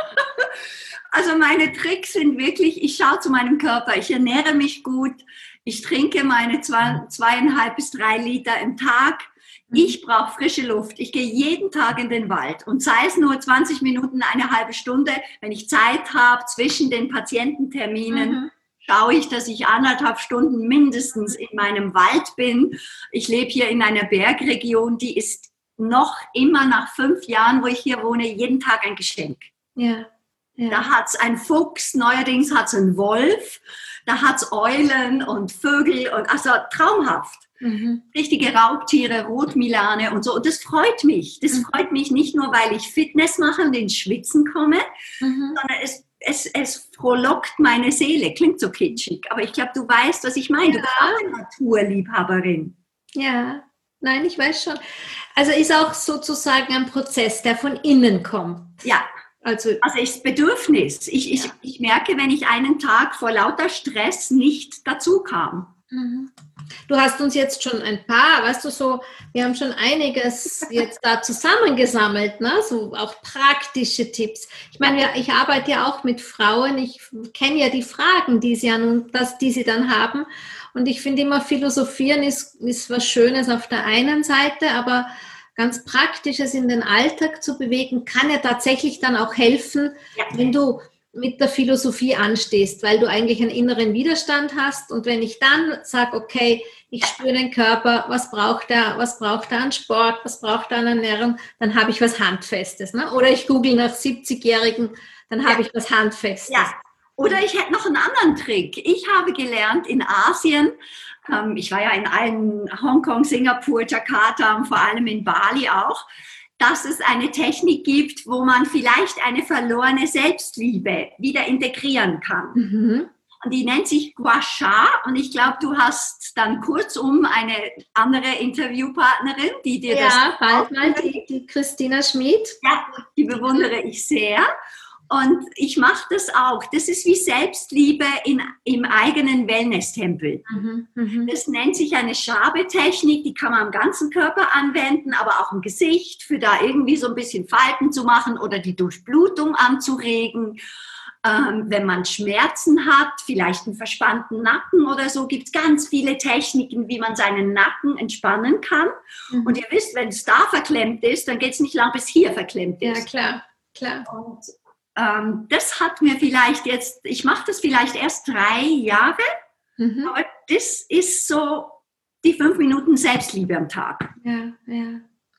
S2: Also meine Tricks sind wirklich, ich schaue zu meinem Körper, ich ernähre mich gut, ich trinke meine zwei, zweieinhalb bis drei Liter im Tag. Ich brauche frische Luft. Ich gehe jeden Tag in den Wald und sei es nur zwanzig Minuten, eine halbe Stunde, wenn ich Zeit habe zwischen den Patiententerminen. Mhm. Schaue ich, dass ich anderthalb Stunden mindestens in meinem Wald bin. Ich lebe hier in einer Bergregion, die ist noch immer nach fünf Jahren, wo ich hier wohne, jeden Tag ein Geschenk.
S1: Ja. Ja.
S2: Da hat es einen Fuchs, neuerdings hat es einen Wolf, da hat es Eulen und Vögel, und also traumhaft. Mhm. Richtige Raubtiere, Rotmilane und so. Und das freut mich. Das mhm. freut mich nicht nur, weil ich Fitness mache und ins Schwitzen komme, mhm. sondern es Es, es frohlockt meine Seele. Klingt so kitschig, aber ich glaube, du weißt, was ich meine. Ja. Du bist auch eine Naturliebhaberin.
S1: Ja, nein, ich weiß schon. Also ist auch sozusagen ein Prozess, der von innen kommt.
S2: Ja, also, also ist Bedürfnis. Ich, ich, ja. ich merke, wenn ich einen Tag vor lauter Stress nicht dazu kam.
S1: Mhm. Du hast uns jetzt schon ein paar, weißt du, so, wir haben schon einiges jetzt da zusammengesammelt, ne? So auch praktische Tipps. Ich meine, ich arbeite ja auch mit Frauen, ich kenne ja die Fragen, die sie, an, das, die sie dann haben, und ich finde immer, Philosophieren ist, ist was Schönes auf der einen Seite, aber ganz Praktisches in den Alltag zu bewegen, kann ja tatsächlich dann auch helfen, ja. wenn du mit der Philosophie anstehst, weil du eigentlich einen inneren Widerstand hast, und wenn ich dann sage, okay, ich spüre den Körper, was braucht er, was braucht er an Sport, was braucht er an Ernährung, dann habe ich was Handfestes. Ne? Oder ich google nach siebzigjährigen, dann habe ja. ich was Handfestes.
S2: Ja. Oder ich hätte noch einen anderen Trick. Ich habe gelernt in Asien, ähm, ich war ja in allen Hongkong, Singapur, Jakarta und vor allem in Bali auch, dass es eine Technik gibt, wo man vielleicht eine verlorene Selbstliebe wieder integrieren kann. Mhm. Und die nennt sich Gua Sha, und ich glaube, du hast dann kurzum eine andere Interviewpartnerin, die dir
S1: ja,
S2: das...
S1: Ja, bald mal, die, die Christina Schmid.
S2: Ja, die bewundere ich sehr. Und ich mache das auch. Das ist wie Selbstliebe in, im eigenen Wellness-Tempel. Mhm, mh. Das nennt sich eine Schabe-Technik, die kann man am ganzen Körper anwenden, aber auch im Gesicht, für da irgendwie so ein bisschen Falten zu machen oder die Durchblutung anzuregen. Ähm, wenn man Schmerzen hat, vielleicht einen verspannten Nacken oder so, gibt es ganz viele Techniken, wie man seinen Nacken entspannen kann. Mhm. Und ihr wisst, wenn es da verklemmt ist, dann geht es nicht lang, bis hier verklemmt ist.
S1: Ja, klar, klar.
S2: Und Ähm, das hat mir vielleicht jetzt, ich mache das vielleicht erst drei Jahre, mhm. aber das ist so die fünf Minuten Selbstliebe am Tag.
S1: Ja, ja.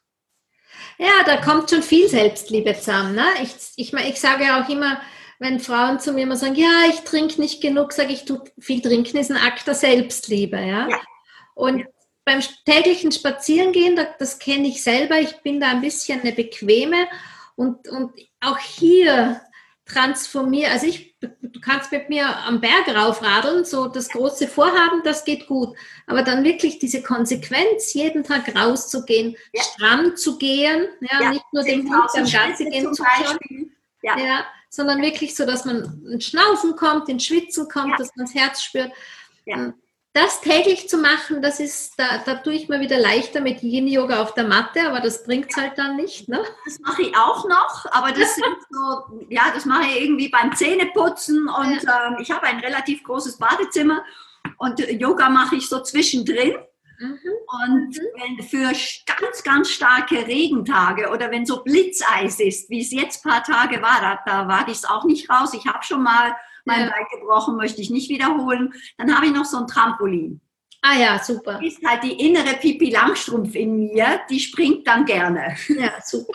S1: Ja, da kommt schon viel Selbstliebe zusammen. Ne? Ich, ich, ich sage ja auch immer, wenn Frauen zu mir immer sagen, ja, ich trinke nicht genug, sage ich, du, viel trinken ist ein Akt der Selbstliebe. Ja? Ja. Und ja. beim täglichen Spazierengehen, das, das kenne ich selber, ich bin da ein bisschen eine bequeme. Und, und auch hier transformiere, also ich, du kannst mit mir am Berg raufradeln, so das große Vorhaben, das geht gut. Aber dann wirklich diese Konsequenz, jeden Tag rauszugehen, ja. stramm zu gehen, ja, ja. nicht nur dem Hund am Ganze gehen zu können, ja. ja, sondern wirklich so, dass man ins Schnaufen kommt, ins Schwitzen kommt, ja. dass man das Herz spürt. Ja. Das täglich zu machen, das ist, da, da tue ich mir wieder leichter mit Yin-Yoga auf der Matte, aber das bringt es halt dann nicht, ne?
S2: Das mache ich auch noch, aber das sind so, ja, das mache ich irgendwie beim Zähneputzen, und ja. ähm, ich habe ein relativ großes Badezimmer, und Yoga mache ich so zwischendrin. Mhm. Und wenn für ganz, ganz starke Regentage oder wenn so Blitzeis ist, wie es jetzt ein paar Tage war, da, da wage ich es auch nicht raus. Ich habe schon mal mein ja. Bein gebrochen, möchte ich nicht wiederholen. Dann habe ich noch so ein Trampolin.
S1: Ah ja, super.
S2: Das ist halt die innere Pippi Langstrumpf in mir, die springt dann gerne.
S1: Ja, super.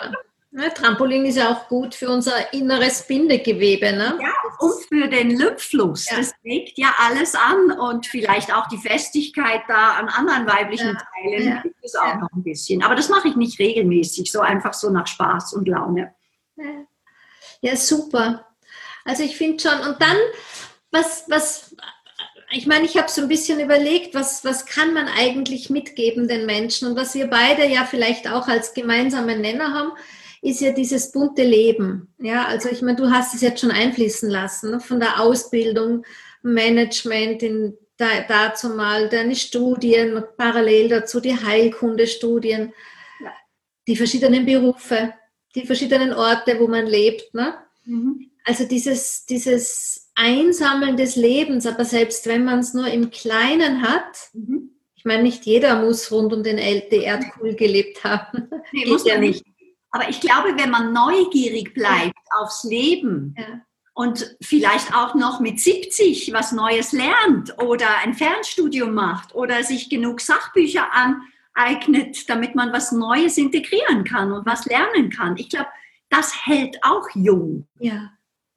S1: Ja, Trampolin ist ja auch gut für unser inneres Bindegewebe, ne?
S2: Ja, und für den Lymphfluss.
S1: Ja.
S2: Das regt ja alles an und vielleicht auch die Festigkeit da an anderen weiblichen
S1: Ja,
S2: Teilen
S1: ja,
S2: gibt es auch
S1: ja,
S2: noch ein bisschen. Aber das mache ich nicht regelmäßig, so einfach so nach Spaß und Laune.
S1: ja. Ja, super. Also ich finde schon, und dann, was, was, ich meine, ich habe so ein bisschen überlegt, was, was kann man eigentlich mitgeben den Menschen? Und was wir beide ja vielleicht auch als gemeinsamen Nenner haben, ist ja dieses bunte Leben. Ja, also ich meine, du hast es jetzt schon einfließen lassen, ne? Von der Ausbildung, Management, in, da, dazu mal deine Studien, parallel dazu die Heilkundestudien,
S2: Ja.
S1: die verschiedenen Berufe, die verschiedenen Orte, wo man lebt, ne?
S2: Mhm.
S1: Also dieses, dieses Einsammeln des Lebens, aber selbst wenn man es nur im Kleinen hat,
S2: Mhm.
S1: ich meine, nicht jeder muss rund um den El- die Erdkugel gelebt haben.
S2: Nee,
S1: Geht
S2: muss
S1: ja
S2: man
S1: nicht.
S2: nicht. Aber ich glaube, wenn man neugierig bleibt aufs Leben
S1: Ja.
S2: und vielleicht auch noch mit siebzig was Neues lernt oder ein Fernstudium macht oder sich genug Sachbücher aneignet, damit man was Neues integrieren kann und was lernen kann. Ich glaube, das hält auch jung.
S1: Ja.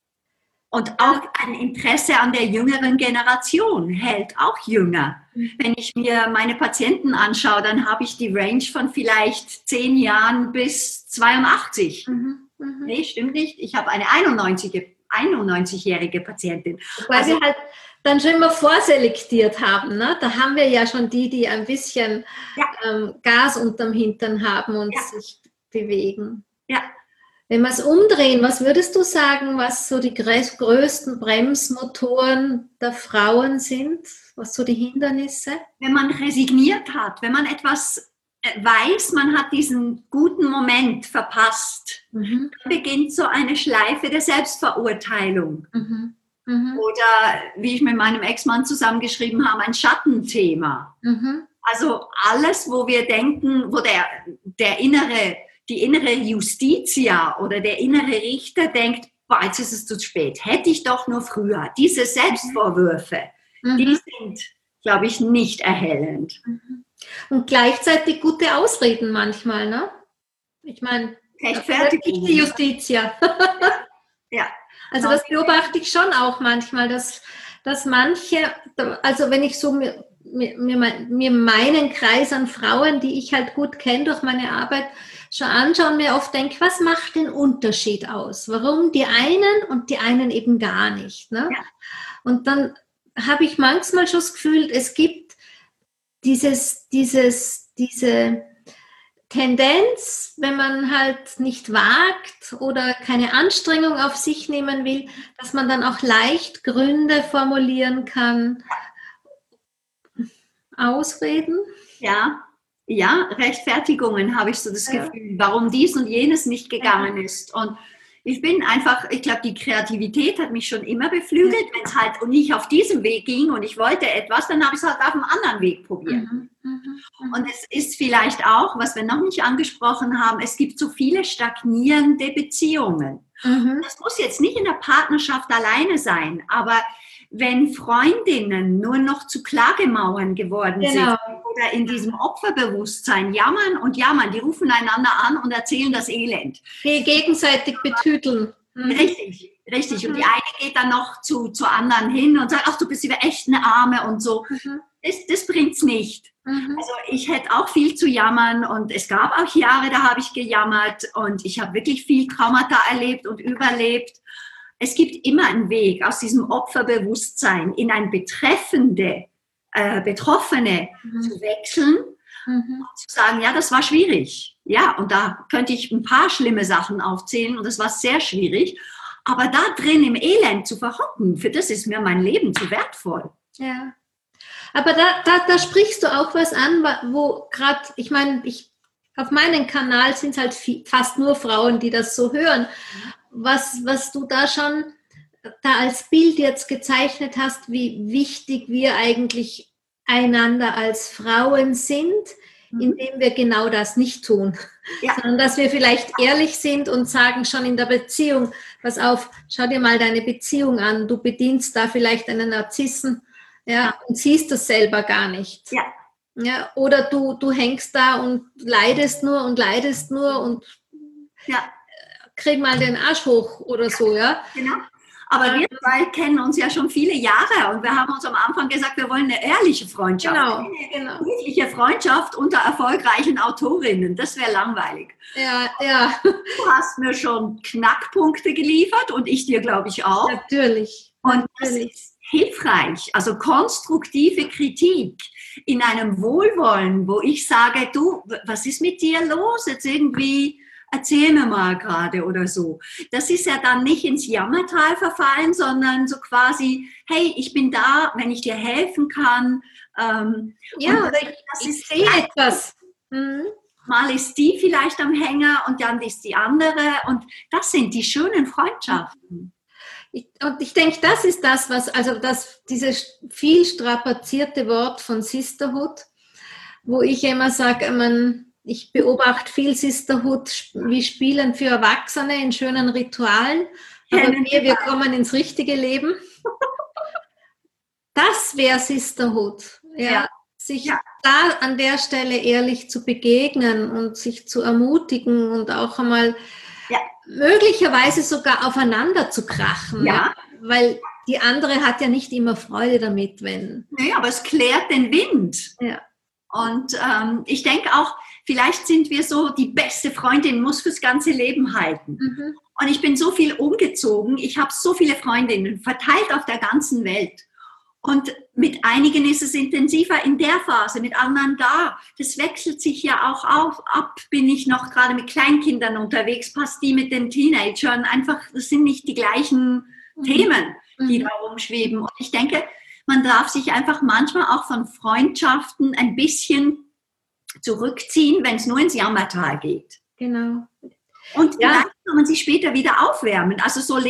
S2: Und auch ein Interesse an der jüngeren Generation hält auch jünger.
S1: Mhm.
S2: Wenn ich mir meine Patienten anschaue, dann habe ich die Range von vielleicht zehn Jahren bis zweiundachtzig.
S1: Mhm. Mhm.
S2: Nee, stimmt nicht. Ich habe eine einundneunzig-jährige Patientin.
S1: Weil
S2: Also,
S1: wir halt dann schon immer vorselektiert haben. Ne? Da haben wir ja schon die, die ein bisschen
S2: ja,
S1: ähm, Gas unterm Hintern haben und
S2: Ja.
S1: sich bewegen.
S2: ja.
S1: Wenn wir es umdrehen, was würdest du sagen, was so die grö- größten Bremsmotoren der Frauen sind? Was so die Hindernisse?
S2: Wenn man resigniert hat, wenn man etwas äh, weiß, man hat diesen guten Moment verpasst,
S1: Mhm.
S2: dann beginnt so eine Schleife der Selbstverurteilung.
S1: Mhm. Mhm.
S2: Oder wie ich mit meinem Ex-Mann zusammengeschrieben habe, ein Schattenthema.
S1: Mhm.
S2: Also alles, wo wir denken, wo der, der innere, die innere Justitia oder der innere Richter denkt, boah, jetzt ist es zu spät, hätte ich doch nur früher. Diese Selbstvorwürfe,
S1: Mhm.
S2: die sind, glaube ich, nicht erhellend.
S1: Und gleichzeitig gute Ausreden manchmal, ne? Ich meine,
S2: Rechtfertigung.
S1: die Justitia.
S2: Ja.
S1: Also das beobachte ich schon auch manchmal, dass, dass manche, also wenn ich so mir, mir, mir meinen Kreis an Frauen, die ich halt gut kenne durch meine Arbeit, schon anschaue und mir oft denke, was macht den Unterschied aus? Warum die einen und die einen eben gar nicht? Ne?
S2: Ja.
S1: Und dann habe ich manchmal schon das Gefühl, es gibt dieses, dieses, diese Tendenz, wenn man halt nicht wagt oder keine Anstrengung auf sich nehmen will, dass man dann auch leicht Gründe formulieren kann. Ausreden?
S2: Ja, ja, Rechtfertigungen habe ich so das
S1: Ja.
S2: Gefühl, warum dies und jenes nicht gegangen ja. ist. Und ich bin einfach, ich glaube, die Kreativität hat mich schon immer beflügelt. Ja. Wenn es halt nicht auf diesem Weg ging und ich wollte etwas, dann habe ich es halt auf einem anderen Weg probiert. Mhm. Mhm. Und es ist vielleicht auch, was wir noch nicht angesprochen haben, es gibt so viele stagnierende Beziehungen. Mhm. Das muss jetzt nicht in der Partnerschaft alleine sein, aber wenn Freundinnen nur noch zu Klagemauern geworden genau. sind oder in diesem Opferbewusstsein jammern und jammern, die rufen einander an und erzählen das Elend.
S1: Die gegenseitig betüteln.
S2: Mhm. Richtig, richtig. Und die eine geht dann noch zu, zu anderen hin und sagt, ach, du bist wieder echt eine Arme und so. Mhm. Das, das bringt es nicht. Mhm. Also ich hätte auch viel zu jammern und es gab auch Jahre, da habe ich gejammert und ich habe wirklich viel Traumata erlebt und überlebt. Es gibt immer einen Weg aus diesem Opferbewusstsein in ein betreffende, äh, Betroffene mhm. zu wechseln mhm. und zu sagen, ja, das war schwierig. Ja, und da könnte ich ein paar schlimme Sachen aufzählen und das war sehr schwierig. Aber da drin im Elend zu verhocken, für das ist mir mein Leben zu wertvoll.
S1: Ja, aber da, da, da sprichst du auch was an, wo gerade, ich meine, ich, auf meinem Kanal sind es halt viel, fast nur Frauen, die das so hören. Was, was du da schon da als Bild jetzt gezeichnet hast, wie wichtig wir eigentlich einander als Frauen sind, mhm. indem wir genau das nicht tun. Ja. Sondern dass wir vielleicht ehrlich sind und sagen schon in der Beziehung, pass auf, schau dir mal deine Beziehung an, du bedienst da vielleicht einen Narzissen, ja, ja. und siehst das selber gar nicht.
S2: Ja.
S1: Ja, oder du, du hängst da und leidest nur und leidest nur und
S2: ja.
S1: krieg mal den Arsch hoch oder so, ja.
S2: Genau. Aber wir zwei kennen uns ja schon viele Jahre und wir haben uns am Anfang gesagt, wir wollen eine ehrliche Freundschaft.
S1: Genau,
S2: eine
S1: genau.
S2: wirkliche Freundschaft unter erfolgreichen Autorinnen. Das wäre langweilig.
S1: Ja, ja.
S2: Du hast mir schon Knackpunkte geliefert und ich dir, glaube ich, auch.
S1: Natürlich.
S2: Und
S1: Natürlich.
S2: das ist hilfreich, also konstruktive Kritik in einem Wohlwollen, wo ich sage, du, was ist mit dir los? Jetzt irgendwie, erzähl mir mal gerade oder so. Das ist ja dann nicht ins Jammertal verfallen, sondern so quasi, hey, ich bin da, wenn ich dir helfen kann. Ähm,
S1: ja,
S2: das,
S1: ich,
S2: das
S1: ich
S2: ist
S1: sehe etwas. Mhm.
S2: Mal ist die vielleicht am Hänger und dann ist die andere. Und das sind die schönen Freundschaften.
S1: Ich, und ich denke, das ist das, was, also das, dieses viel strapazierte Wort von Sisterhood, wo ich immer sage, man, ich beobachte viel Sisterhood wie Spielen für Erwachsene in schönen Ritualen, aber wir, wir kommen ins richtige Leben. Das wäre Sisterhood, ja, ja. sich ja. da an der Stelle ehrlich zu begegnen und sich zu ermutigen und auch einmal ja. möglicherweise sogar aufeinander zu krachen, ja. ja, weil die andere hat ja nicht immer Freude damit, wenn...
S2: Nee, aber es klärt den Wind.
S1: Ja.
S2: Und ähm, ich denke auch, vielleicht sind wir so, die beste Freundin muss fürs ganze Leben halten. Mhm. Und ich bin so viel umgezogen, ich habe so viele Freundinnen verteilt auf der ganzen Welt. Und mit einigen ist es intensiver in der Phase, mit anderen da. Das wechselt sich ja auch auf, ab. Bin ich noch gerade mit Kleinkindern unterwegs, passt die mit den Teenagern. Einfach, das sind nicht die gleichen mhm. Themen, die mhm. da rumschweben. Und ich denke, man darf sich einfach manchmal auch von Freundschaften ein bisschen zurückziehen, wenn es nur ins Jammertal geht.
S1: Genau.
S2: Und ja. vielleicht kann man sich später wieder aufwärmen. Also so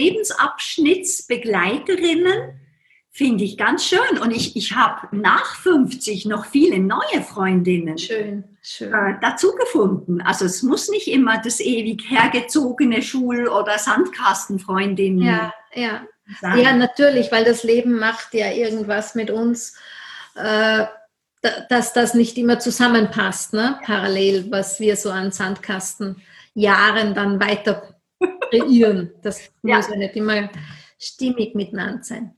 S2: Lebensabschnittsbegleiterinnen finde ich ganz schön. Und ich, ich habe nach fünfzig noch viele neue Freundinnen
S1: schön, schön.
S2: Äh, dazu gefunden. Also es muss nicht immer das ewig hergezogene Schul- oder Sandkastenfreundinnen
S1: ja, ja. sein. Ja, natürlich, weil das Leben macht ja irgendwas mit uns, äh, dass das nicht immer zusammenpasst, ne? Parallel, was wir so an Sandkastenjahren dann weiter kreieren. Das ja. muss ja nicht immer stimmig miteinander sein.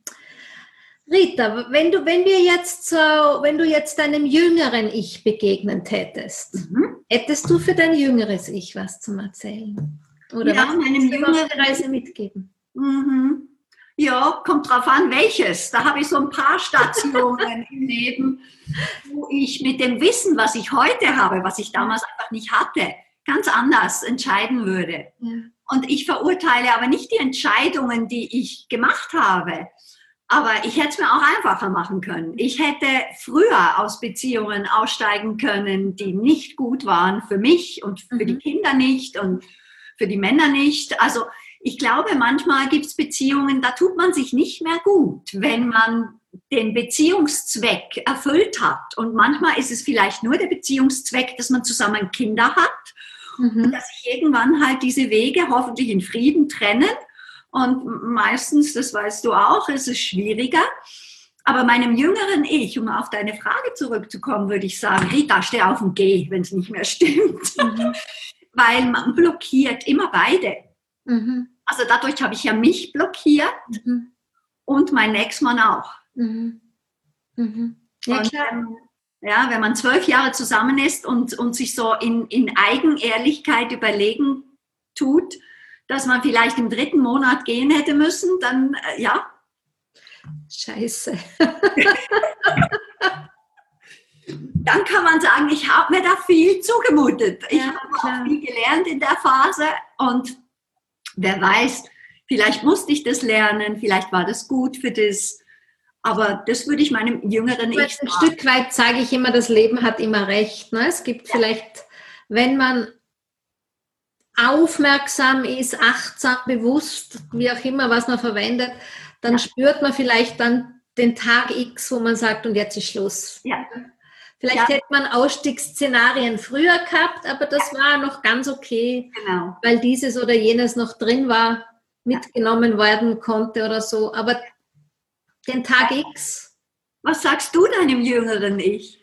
S1: Rita, wenn du, wenn wir jetzt so, wenn du jetzt deinem jüngeren Ich begegnen hättest, mhm. hättest du für dein jüngeres Ich was zum Erzählen? Oder
S2: ja,
S1: was
S2: meinem jüngeren
S1: Reise mitgeben?
S2: Mhm. Ja, kommt drauf an, welches. Da habe ich so ein paar Stationen im Leben, wo ich mit dem Wissen, was ich heute habe, was ich damals einfach nicht hatte, ganz anders entscheiden würde. Ja. Und ich verurteile aber nicht die Entscheidungen, die ich gemacht habe. Aber ich hätte es mir auch einfacher machen können. Ich hätte früher aus Beziehungen aussteigen können, die nicht gut waren für mich und für mhm. die Kinder nicht und für die Männer nicht. Also ich glaube, manchmal gibt es Beziehungen, da tut man sich nicht mehr gut, wenn man den Beziehungszweck erfüllt hat. Und manchmal ist es vielleicht nur der Beziehungszweck, dass man zusammen Kinder hat mhm. und dass sich irgendwann halt diese Wege hoffentlich in Frieden trennen. Und meistens, das weißt du auch, ist es schwieriger. Aber meinem jüngeren Ich, um auf deine Frage zurückzukommen, würde ich sagen, Rita, steh auf und geh, wenn es nicht mehr stimmt. Mhm. Weil man blockiert immer beide. Mhm. Also dadurch habe ich ja mich blockiert mhm. und mein Ex-Mann auch. Mhm. Mhm. Ja, und, klar. Ja, wenn man zwölf Jahre zusammen ist und, und sich so in, in Eigenehrlichkeit überlegen tut, dass man vielleicht im dritten Monat gehen hätte müssen, dann äh, ja.
S1: Scheiße.
S2: Dann kann man sagen, ich habe mir da viel zugemutet. Ich ja, habe auch viel gelernt in der Phase und wer weiß, vielleicht musste ich das lernen, vielleicht war das gut für das, aber das würde ich meinem jüngeren Ich sagen.
S1: Ein Stück weit sage ich immer, das Leben hat immer recht. Ne? Es gibt ja. vielleicht, wenn man aufmerksam ist, achtsam, bewusst, wie auch immer, was man verwendet, dann ja. spürt man vielleicht dann den Tag X, wo man sagt, und jetzt ist Schluss.
S2: Ja.
S1: Vielleicht ja. hätte man Ausstiegsszenarien früher gehabt, aber das ja. war noch ganz okay,
S2: genau.
S1: weil dieses oder jenes noch drin war, mitgenommen werden konnte oder so. Aber den Tag ja. X.
S2: Was sagst du deinem jüngeren Ich?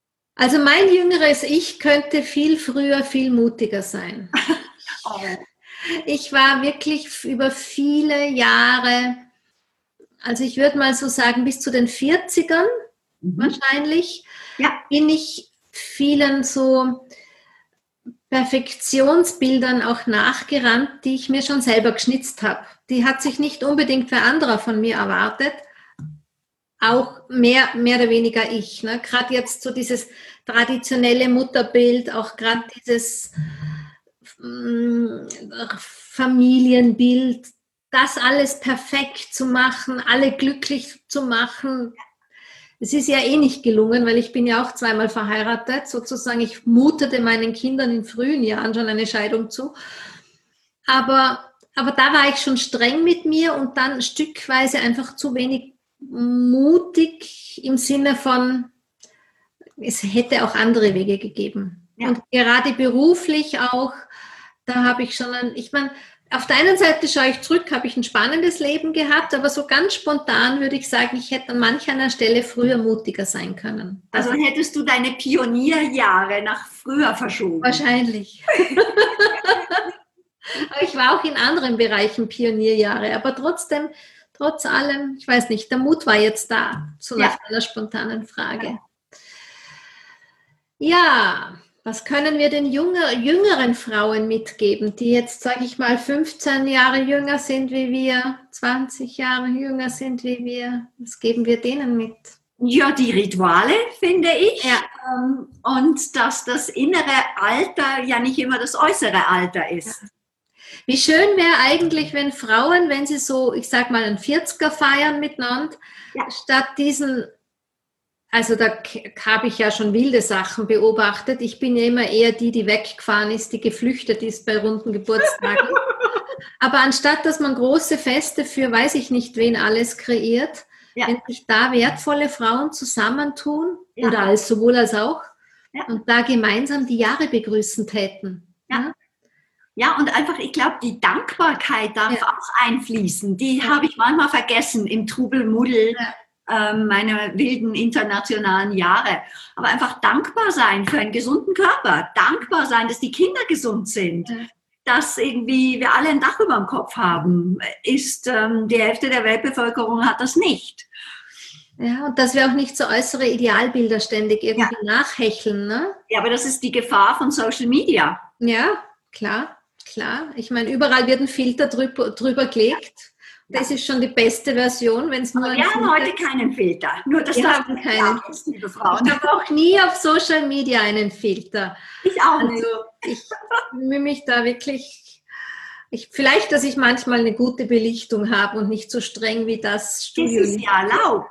S1: Also mein jüngeres Ich könnte viel früher, viel mutiger sein.
S2: Oh.
S1: Ich war wirklich über viele Jahre, also ich würde mal so sagen, bis zu den vierzigern mhm. wahrscheinlich, ja. bin ich vielen so Perfektionsbildern auch nachgerannt, die ich mir schon selber geschnitzt habe. Die hat sich nicht unbedingt wer anderer von mir erwartet, auch mehr, mehr oder weniger ich. Ne? Gerade jetzt so dieses traditionelle Mutterbild, auch gerade dieses mh, Familienbild, das alles perfekt zu machen, alle glücklich zu machen. Es ist ja eh nicht gelungen, weil ich bin ja auch zweimal verheiratet, sozusagen. Ich mutete meinen Kindern in frühen Jahren schon eine Scheidung zu. Aber, aber da war ich schon streng mit mir und dann stückweise einfach zu wenig mutig im Sinne von, es hätte auch andere Wege gegeben. Ja. Und gerade beruflich auch, da habe ich schon, ein, ich meine, auf der einen Seite schaue ich zurück, habe ich ein spannendes Leben gehabt, aber so ganz spontan würde ich sagen, ich hätte an manch einer Stelle früher mutiger sein können.
S2: Also hättest du deine Pionierjahre nach früher verschoben?
S1: Wahrscheinlich. Aber ich war auch in anderen Bereichen Pionierjahre, aber trotzdem, trotz allem, ich weiß nicht, der Mut war jetzt da, so nach ja. einer spontanen Frage. Ja. ja. Was können wir den jünger, jüngeren Frauen mitgeben, die jetzt, sage ich mal, fünfzehn Jahre jünger sind wie wir, zwanzig Jahre jünger sind wie wir? Was geben wir denen mit?
S2: Ja, die Rituale, finde ich. Ja. Und dass das innere Alter ja nicht immer das äußere Alter ist. Ja.
S1: Wie schön wäre eigentlich, wenn Frauen, wenn sie so, ich sag mal, einen vierziger feiern miteinander, ja. statt diesen... Also da habe ich ja schon wilde Sachen beobachtet. Ich bin ja immer eher die, die weggefahren ist, die geflüchtet ist bei runden Geburtstagen. Aber anstatt, dass man große Feste für weiß ich nicht wen alles kreiert, ja. wenn sich da wertvolle Frauen zusammentun, ja. oder als sowohl als auch, ja. und da gemeinsam die Jahre begrüßen täten.
S2: Ja, ja und einfach, ich glaube, die Dankbarkeit darf ja. auch einfließen. Die ja. habe ich manchmal vergessen im Trubelmuddel. Ja. meine wilden internationalen Jahre. Aber einfach dankbar sein für einen gesunden Körper. Dankbar sein, dass die Kinder gesund sind. Ja. Dass irgendwie wir alle ein Dach über dem Kopf haben. Ist, ähm, die Hälfte der Weltbevölkerung hat das nicht.
S1: Ja, und dass wir auch nicht so äußere Idealbilder ständig irgendwie ja. nachhecheln. Ne?
S2: Ja, aber das ist die Gefahr von Social Media.
S1: Ja, klar, klar. Ich meine, überall wird ein Filter drüber, drüber gelegt. Das ist schon die beste Version, wenn es nur...
S2: Wir haben heute keinen Filter. Nur das
S1: wir haben keinen. Liebe Frauen. Ich habe auch nie auf Social Media einen Filter.
S2: Ich auch nicht.
S1: Also ich bemühe mich da wirklich... Ich, vielleicht, dass ich manchmal eine gute Belichtung habe und nicht so streng wie das Studio.
S2: Das ist ja erlaubt.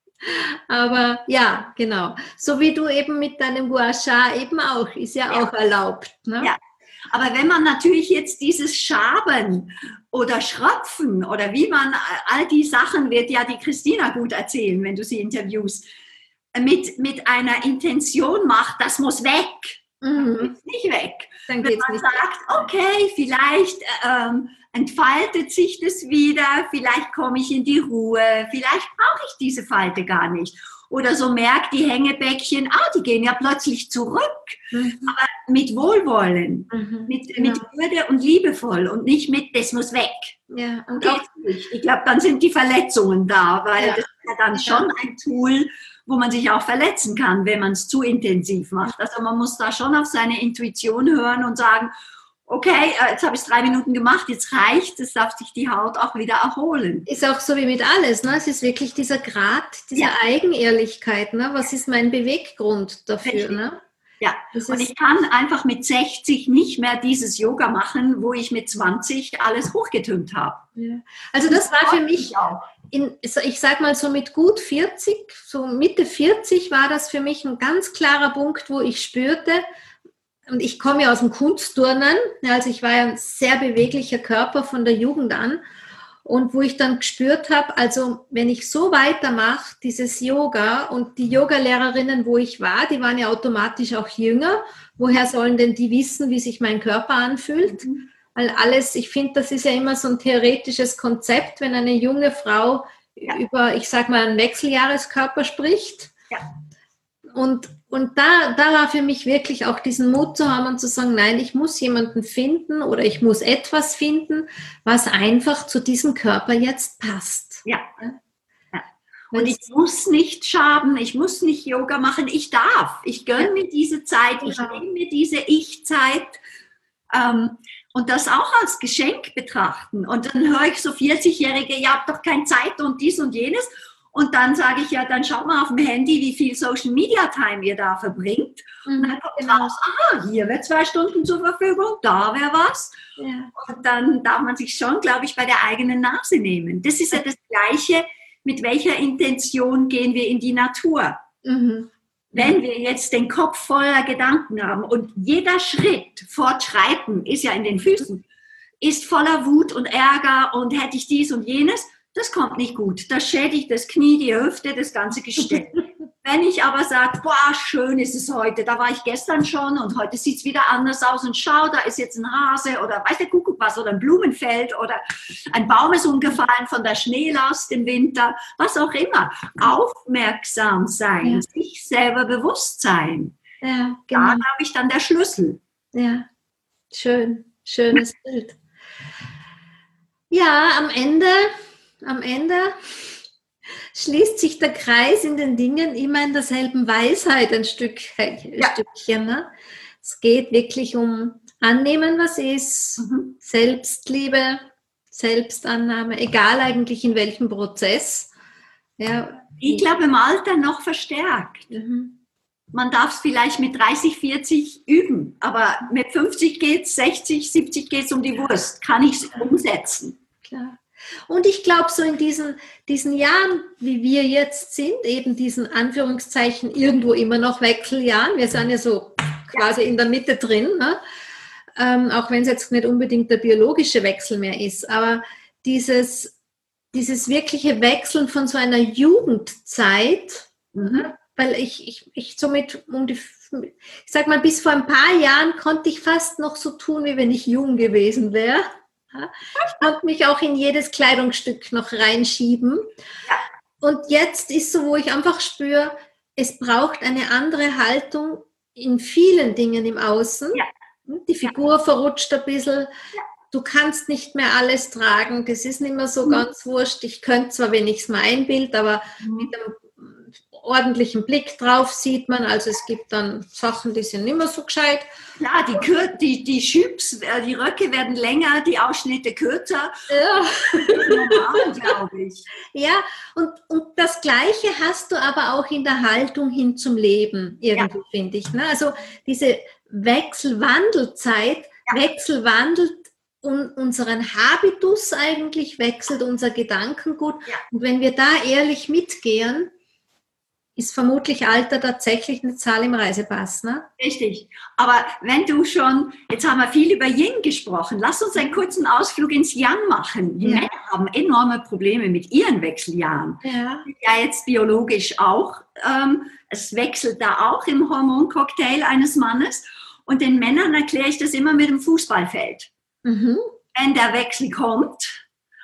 S1: Aber ja, genau. So wie du eben mit deinem Gua Sha eben auch. Ist ja, ja. auch erlaubt. Ne?
S2: Ja. Aber wenn man natürlich jetzt dieses Schaben oder Schröpfen oder wie man, all die Sachen wird ja die Christina gut erzählen, wenn du sie interviewst, mit, mit einer Intention macht, das muss weg. Mhm. Das ist nicht weg.
S1: Dann
S2: wenn man sagt, okay, vielleicht ähm, entfaltet sich das wieder, vielleicht komme ich in die Ruhe, vielleicht brauche ich diese Falte gar nicht. Oder so merkt die Hängebäckchen, ah, die gehen ja plötzlich zurück. Mhm. Aber mit Wohlwollen, mhm. mit, ja. mit Würde und liebevoll und nicht mit, das muss weg.
S1: Ja, und
S2: auch, ich glaube, dann sind die Verletzungen da, weil
S1: ja.
S2: das ist ja dann ja. schon ein Tool, wo man sich auch verletzen kann, wenn man es zu intensiv macht. Also man muss da schon auf seine Intuition hören und sagen, okay, jetzt habe ich es drei Minuten gemacht, jetzt reicht, es darf sich die Haut auch wieder erholen.
S1: Ist auch so wie mit alles, ne? Es ist wirklich dieser Grad, diese ja. Eigenehrlichkeit, ne? Was ist mein Beweggrund dafür, ne?
S2: Ja, das und ich kann einfach mit sechzig nicht mehr dieses Yoga machen, wo ich mit zwanzig alles hochgetürmt habe.
S1: Ja. Also das, das war für mich, in, ich sag mal so mit gut vierzig, so Mitte vierzig war das für mich ein ganz klarer Punkt, wo ich spürte, und ich komme ja aus dem Kunstturnen, also ich war ja ein sehr beweglicher Körper von der Jugend an, und wo ich dann gespürt habe, also wenn ich so weitermache, dieses Yoga, und die Yogalehrerinnen, wo ich war, die waren ja automatisch auch jünger, woher sollen denn die wissen, wie sich mein Körper anfühlt? Mhm. Weil alles, ich finde, das ist ja immer so ein theoretisches Konzept, wenn eine junge Frau ja. über, ich sag mal, einen Wechseljahreskörper spricht.
S2: Ja.
S1: und, und da, da war für mich wirklich auch diesen Mut zu haben und zu sagen, nein, ich muss jemanden finden oder ich muss etwas finden, was einfach zu diesem Körper jetzt passt.
S2: Ja. Ja. Und ich muss nicht schaben, ich muss nicht Yoga machen, ich darf. Ich gönne ja. mir diese Zeit, ich ja. nehme mir diese Ich-Zeit ähm, und das auch als Geschenk betrachten. Und dann höre ich so vierzigjährige, ihr habt doch keine Zeit und dies und jenes. Und dann sage ich, ja, dann schaut mal auf dem Handy, wie viel Social Media Time ihr da verbringt. Mhm, und dann kommt genau. raus, aha, hier wäre zwei Stunden zur Verfügung, da wäre was. Ja. Und dann darf man sich schon, glaube ich, bei der eigenen Nase nehmen. Das ist ja das Gleiche, mit welcher Intention gehen wir in die Natur. Mhm. Wenn wir jetzt den Kopf voller Gedanken haben und jeder Schritt fortschreiten, ist ja in den Füßen, ist voller Wut und Ärger und hätte ich dies und jenes, das kommt nicht gut. Das schädigt das Knie, die Hüfte, das ganze Gestell. Wenn ich aber sage, boah, schön ist es heute, da war ich gestern schon und heute sieht es wieder anders aus und schau, da ist jetzt ein Hase oder weiß der Kuckuck was oder ein Blumenfeld oder ein Baum ist umgefallen von der Schneelast im Winter, was auch immer. Aufmerksam sein, ja. sich selber bewusst sein. Ja, genau. Da habe ich dann der Schlüssel.
S1: Ja, schön, schönes Bild. Ja, am Ende... Am Ende schließt sich der Kreis in den Dingen immer in derselben Weisheit ein, Stück, ein ja. Stückchen. Ne? Es geht wirklich um Annehmen, was ist, mhm. Selbstliebe, Selbstannahme, egal eigentlich in welchem Prozess. Ja.
S2: Ich glaube im Alter noch verstärkt. Mhm. Man darf es vielleicht mit dreißig, vierzig üben, aber mit fünfzig geht es, sechzig, siebzig geht es um die Wurst. Kann ich es umsetzen?
S1: Klar. Und ich glaube, so in diesen, diesen Jahren, wie wir jetzt sind, eben diesen Anführungszeichen irgendwo immer noch Wechseljahren, wir sind ja so quasi in der Mitte drin, ne? ähm, auch wenn es jetzt nicht unbedingt der biologische Wechsel mehr ist, aber dieses, dieses wirkliche Wechseln von so einer Jugendzeit, mhm. ne? Weil ich, ich, ich somit um die, ich sag mal, bis vor ein paar Jahren konnte ich fast noch so tun, wie wenn ich jung gewesen wäre. Ich konnte mich auch in jedes Kleidungsstück noch reinschieben. Und jetzt ist so, wo ich einfach spüre, es braucht eine andere Haltung in vielen Dingen im Außen. Ja. Die Figur verrutscht ein bisschen. Ja. Du kannst nicht mehr alles tragen. Das ist nicht mehr so mhm. ganz wurscht. Ich könnte zwar, wenn ich es mir einbilde, aber mhm. mit einem ordentlichen Blick drauf sieht man, also es gibt dann Sachen, die sind nicht mehr so gescheit.
S2: Ja, die, Kür- die, die Schübs, die Röcke werden länger, die Ausschnitte kürzer. Ja, normal, glaube ich.
S1: Ja, und, und das Gleiche hast du aber auch in der Haltung hin zum Leben, irgendwie, ja. finde ich. Ne? Also diese Wechselwandelzeit ja. wechselwandelt un- unseren Habitus eigentlich, wechselt unser Gedankengut. Ja. Und wenn wir da ehrlich mitgehen, ist vermutlich Alter tatsächlich eine Zahl im Reisepass, ne?
S2: Richtig. Aber wenn du schon, jetzt haben wir viel über Yin gesprochen, lass uns einen kurzen Ausflug ins Yang machen. Die ja. Männer haben enorme Probleme mit ihren Wechseljahren. Ja, ja jetzt biologisch auch. Ähm, es wechselt da auch im Hormoncocktail eines Mannes. Und den Männern erkläre ich das immer mit dem Fußballfeld. Mhm. Wenn der Wechsel kommt,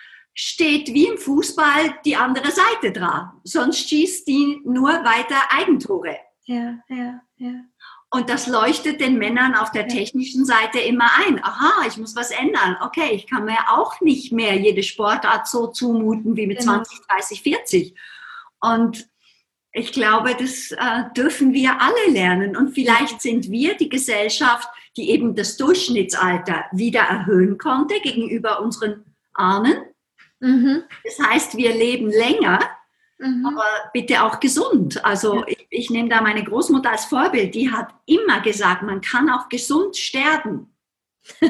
S2: steht wie im Fußball die andere Seite dran. Sonst schießt die nur weiter Eigentore.
S1: Ja, ja, ja.
S2: Und das leuchtet den Männern auf der technischen Seite immer ein. Aha, ich muss was ändern. Okay, ich kann mir auch nicht mehr jede Sportart so zumuten wie mit genau. zwanzig, dreißig, vierzig. Und ich glaube, das äh, dürfen wir alle lernen. Und vielleicht sind wir die Gesellschaft, die eben das Durchschnittsalter wieder erhöhen konnte gegenüber unseren Ahnen. Mhm. Das heißt, wir leben länger, mhm. aber bitte auch gesund. Also ja. ich, ich nehme da meine Großmutter als Vorbild, die hat immer gesagt, man kann auch gesund sterben. Die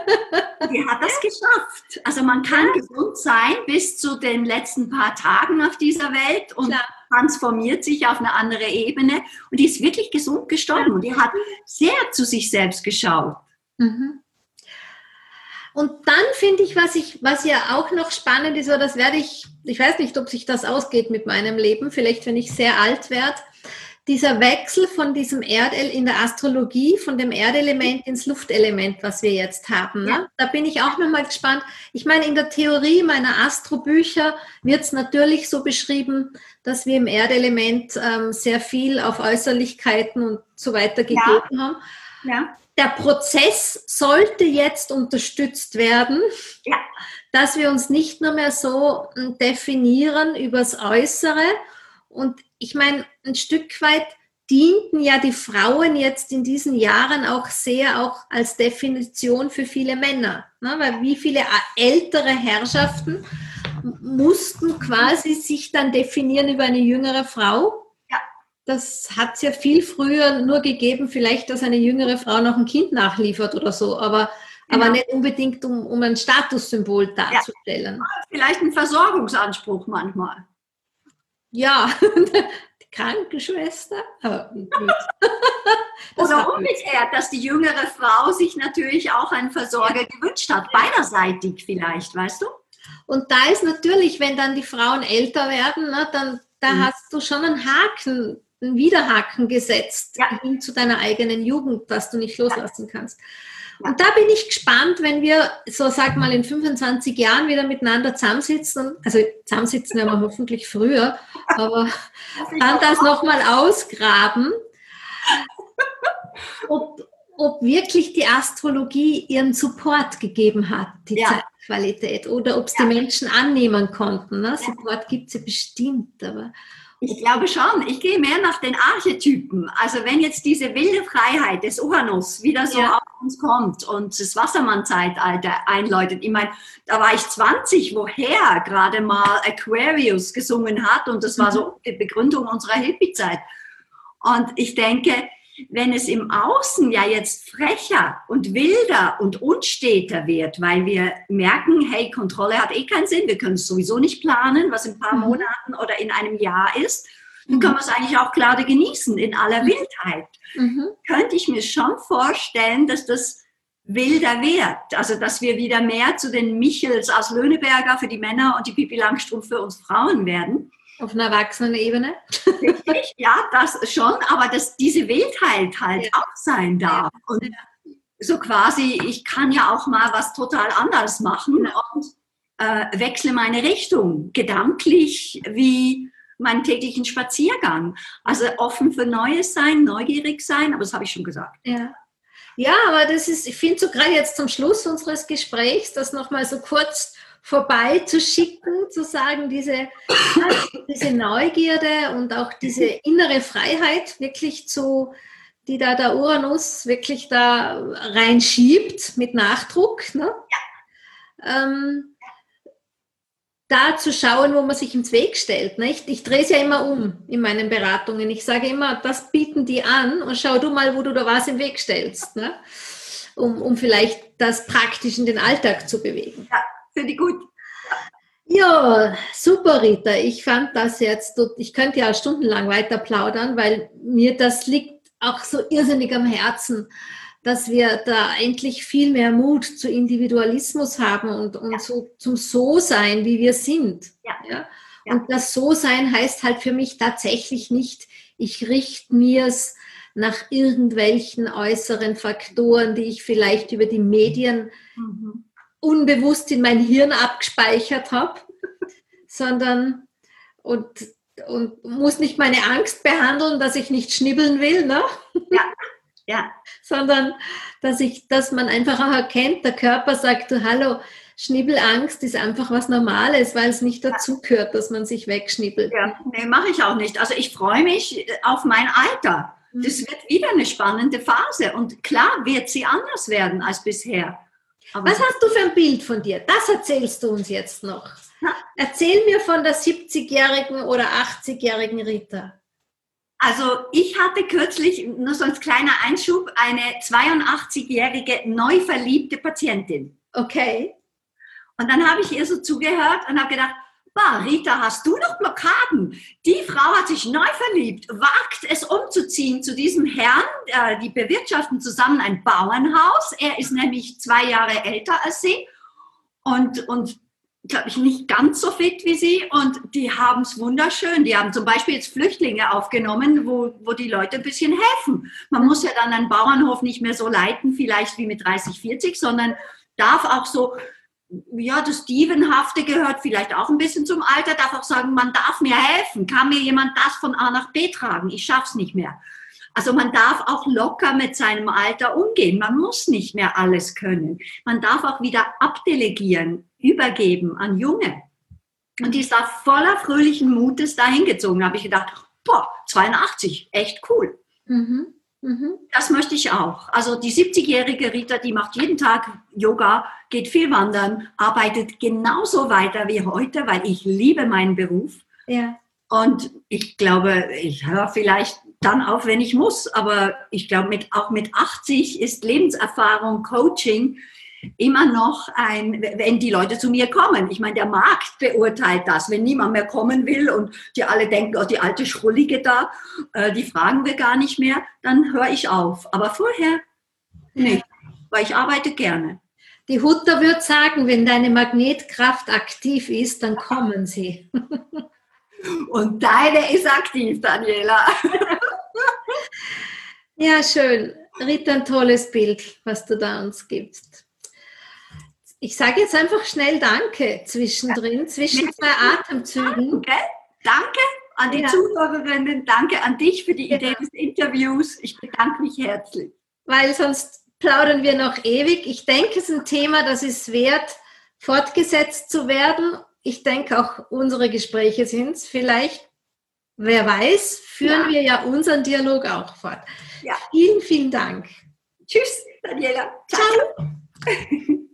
S2: hat das geschafft. Also man kann ja. gesund sein bis zu den letzten paar Tagen auf dieser Welt und Klar. transformiert sich auf eine andere Ebene. Und die ist wirklich gesund gestorben und die hat sehr zu sich selbst geschaut.
S1: Mhm. Und dann finde ich, was ich, was ja auch noch spannend ist, oder das werde ich, ich weiß nicht, ob sich das ausgeht mit meinem Leben, vielleicht wenn ich sehr alt werde, dieser Wechsel von diesem Erdel in der Astrologie, von dem Erdelement ins Luftelement, was wir jetzt haben. Ne? Ja. Da bin ich auch nochmal gespannt. Ich meine, in der Theorie meiner Astrobücher wird es natürlich so beschrieben, dass wir im Erdelement ähm, sehr viel auf Äußerlichkeiten und so weiter gegeben ja. haben. Ja. Der Prozess sollte jetzt unterstützt werden, ja. dass wir uns nicht nur mehr so definieren übers Äußere. Und ich meine, ein Stück weit dienten ja die Frauen jetzt in diesen Jahren auch sehr auch als Definition für viele Männer. Ne? Weil wie viele ältere Herrschaften mussten quasi sich dann definieren über eine jüngere Frau. Ja. Das hat es ja viel früher nur gegeben, vielleicht, dass eine jüngere Frau noch ein Kind nachliefert oder so, aber, genau. aber nicht unbedingt, um, um ein Statussymbol darzustellen.
S2: Ja. Vielleicht ein Versorgungsanspruch manchmal.
S1: Ja, die Krankenschwester. Aber
S2: oder umgekehrt, dass die jüngere Frau sich natürlich auch einen Versorger ja. gewünscht hat, beiderseitig vielleicht, weißt du?
S1: Und da ist natürlich, wenn dann die Frauen älter werden, ne, dann da mhm. hast du schon einen Haken, einen Widerhaken gesetzt ja. hin zu deiner eigenen Jugend, was du nicht loslassen kannst. Ja. Und da bin ich gespannt, wenn wir, so sag mal, in fünfundzwanzig Jahren wieder miteinander zusammensitzen, also zusammensitzen werden wir hoffentlich früher, aber dann das nochmal ausgraben, ob, ob wirklich die Astrologie ihren Support gegeben hat, die ja. Zeitqualität, oder ob es ja. die Menschen annehmen konnten. Ne? Ja. Support gibt es ja bestimmt, aber...
S2: Ich glaube schon. Ich gehe mehr nach den Archetypen. Also wenn jetzt diese wilde Freiheit des Uranus wieder so ja. auf uns kommt und das Wassermann-Zeitalter einläutet. Ich meine, da war ich zwanzig, woher gerade mal Aquarius gesungen hat und das war so die Begründung unserer Hippie-Zeit. Und ich denke, wenn es im Außen ja jetzt frecher und wilder und unsteter wird, weil wir merken, hey, Kontrolle hat eh keinen Sinn, wir können es sowieso nicht planen, was in ein paar mhm. Monaten oder in einem Jahr ist, dann mhm. können wir es eigentlich auch gerade genießen in aller mhm. Wildheit. Mhm. Könnte ich mir schon vorstellen, dass das wilder wird, also dass wir wieder mehr zu den Michels aus Löhneberger für die Männer und die Pippi Langstrumpf für uns Frauen werden.
S1: Auf einer Erwachsenenebene?
S2: Richtig, ja, das schon, aber dass diese Wildheit halt ja. auch sein darf. Und ja. so quasi, ich kann ja auch mal was total anderes machen ja. und äh, wechsle meine Richtung, gedanklich wie meinen täglichen Spaziergang. Also offen für Neues sein, neugierig sein, aber das habe ich schon gesagt.
S1: Ja. Ja, aber das ist, ich finde so gerade jetzt zum Schluss unseres Gesprächs, das nochmal so kurz vorbei zu schicken, zu sagen, diese, diese Neugierde und auch diese innere Freiheit wirklich zu, die da der Uranus wirklich da reinschiebt mit Nachdruck, ne? Ja. Ähm, da zu schauen, wo man sich ins Weg stellt. Ne? Ich, ich drehe es ja immer um in meinen Beratungen. Ich sage immer, das bieten die an und schau du mal, wo du da was im Weg stellst, ne? um, um vielleicht das praktisch in den Alltag zu bewegen.
S2: Ja. Finde ich gut.
S1: Ja, super, Rita. Ich fand das jetzt, ich könnte ja stundenlang weiter plaudern, weil mir das liegt auch so irrsinnig am Herzen, dass wir da endlich viel mehr Mut zu Individualismus haben und, und ja. so zum So-Sein, wie wir sind. Ja. Ja? Ja. Und das So-Sein heißt halt für mich tatsächlich nicht, ich richte mir es nach irgendwelchen äußeren Faktoren, die ich vielleicht über die Medien mhm. unbewusst in mein Hirn abgespeichert habe, sondern und, und muss nicht meine Angst behandeln, dass ich nicht schnibbeln will, ne? Ja, ja. Sondern dass ich, dass man einfach auch erkennt, der Körper sagt, du, hallo, Schnibbelangst ist einfach was Normales, weil es nicht dazu gehört, dass man sich wegschnibbelt.
S2: Ja, nee, mache ich auch nicht. Also ich freue mich auf mein Alter. Das wird wieder eine spannende Phase und klar wird sie anders werden als bisher.
S1: Aber was hast du für ein Bild von dir? Das erzählst du uns jetzt noch. Ja. Erzähl mir von der siebzigjährigen oder achtzigjährigen Rita.
S2: Also ich hatte kürzlich, nur so ein kleiner Einschub, eine zweiundachtzigjährige neu verliebte Patientin.
S1: Okay.
S2: Und dann habe ich ihr so zugehört und habe gedacht, bah, Rita, hast du noch Blockaden? Die Frau hat sich neu verliebt, wagt es umzuziehen zu diesem Herrn, äh, die bewirtschaften zusammen ein Bauernhaus. Er ist nämlich zwei Jahre älter als sie und, und glaube ich, nicht ganz so fit wie Sie und die haben es wunderschön. Die haben zum Beispiel jetzt Flüchtlinge aufgenommen, wo, wo die Leute ein bisschen helfen. Man muss ja dann einen Bauernhof nicht mehr so leiten, vielleicht wie mit dreißig, vierzig, sondern darf auch so, ja, das Dievenhafte gehört vielleicht auch ein bisschen zum Alter, darf auch sagen, man darf mir helfen. Kann mir jemand das von A nach B tragen? Ich schaff's nicht mehr. Also man darf auch locker mit seinem Alter umgehen. Man muss nicht mehr alles können. Man darf auch wieder abdelegieren, übergeben an Junge. Und die ist da voller fröhlichen Mutes dahin gezogen. Da habe ich gedacht, boah, zweiundachtzig, echt cool.
S1: Mhm. Mhm.
S2: Das möchte ich auch. Also die siebzigjährige Rita, die macht jeden Tag Yoga, geht viel wandern, arbeitet genauso weiter wie heute, weil ich liebe meinen Beruf.
S1: Ja.
S2: Und ich glaube, ich höre vielleicht dann auf, wenn ich muss. Aber ich glaube, mit, auch mit achtzig ist Lebenserfahrung, Coaching immer noch ein, wenn die Leute zu mir kommen. Ich meine, der Markt beurteilt das. Wenn niemand mehr kommen will und die alle denken, oh, die alte Schrullige da, äh, die fragen wir gar nicht mehr, dann höre ich auf. Aber vorher nicht, weil ich arbeite gerne.
S1: Die Hutter würde sagen, wenn deine Magnetkraft aktiv ist, dann kommen sie.
S2: Und deine ist aktiv, Daniela.
S1: Ja, schön. Rita, ein tolles Bild, was du da uns gibst. Ich sage jetzt einfach schnell Danke zwischendrin, zwischen zwei Atemzügen.
S2: Danke, danke an die ja. Zuhörerinnen, danke an dich für die Idee ja. des Interviews. Ich bedanke mich herzlich.
S1: Weil sonst plaudern wir noch ewig. Ich denke, es ist ein Thema, das ist wert, fortgesetzt zu werden. Ich denke, auch unsere Gespräche sind es. Vielleicht, wer weiß, führen ja. wir ja unseren Dialog auch fort. Ja. Vielen, vielen Dank.
S2: Tschüss, Daniela. Ciao. Ciao.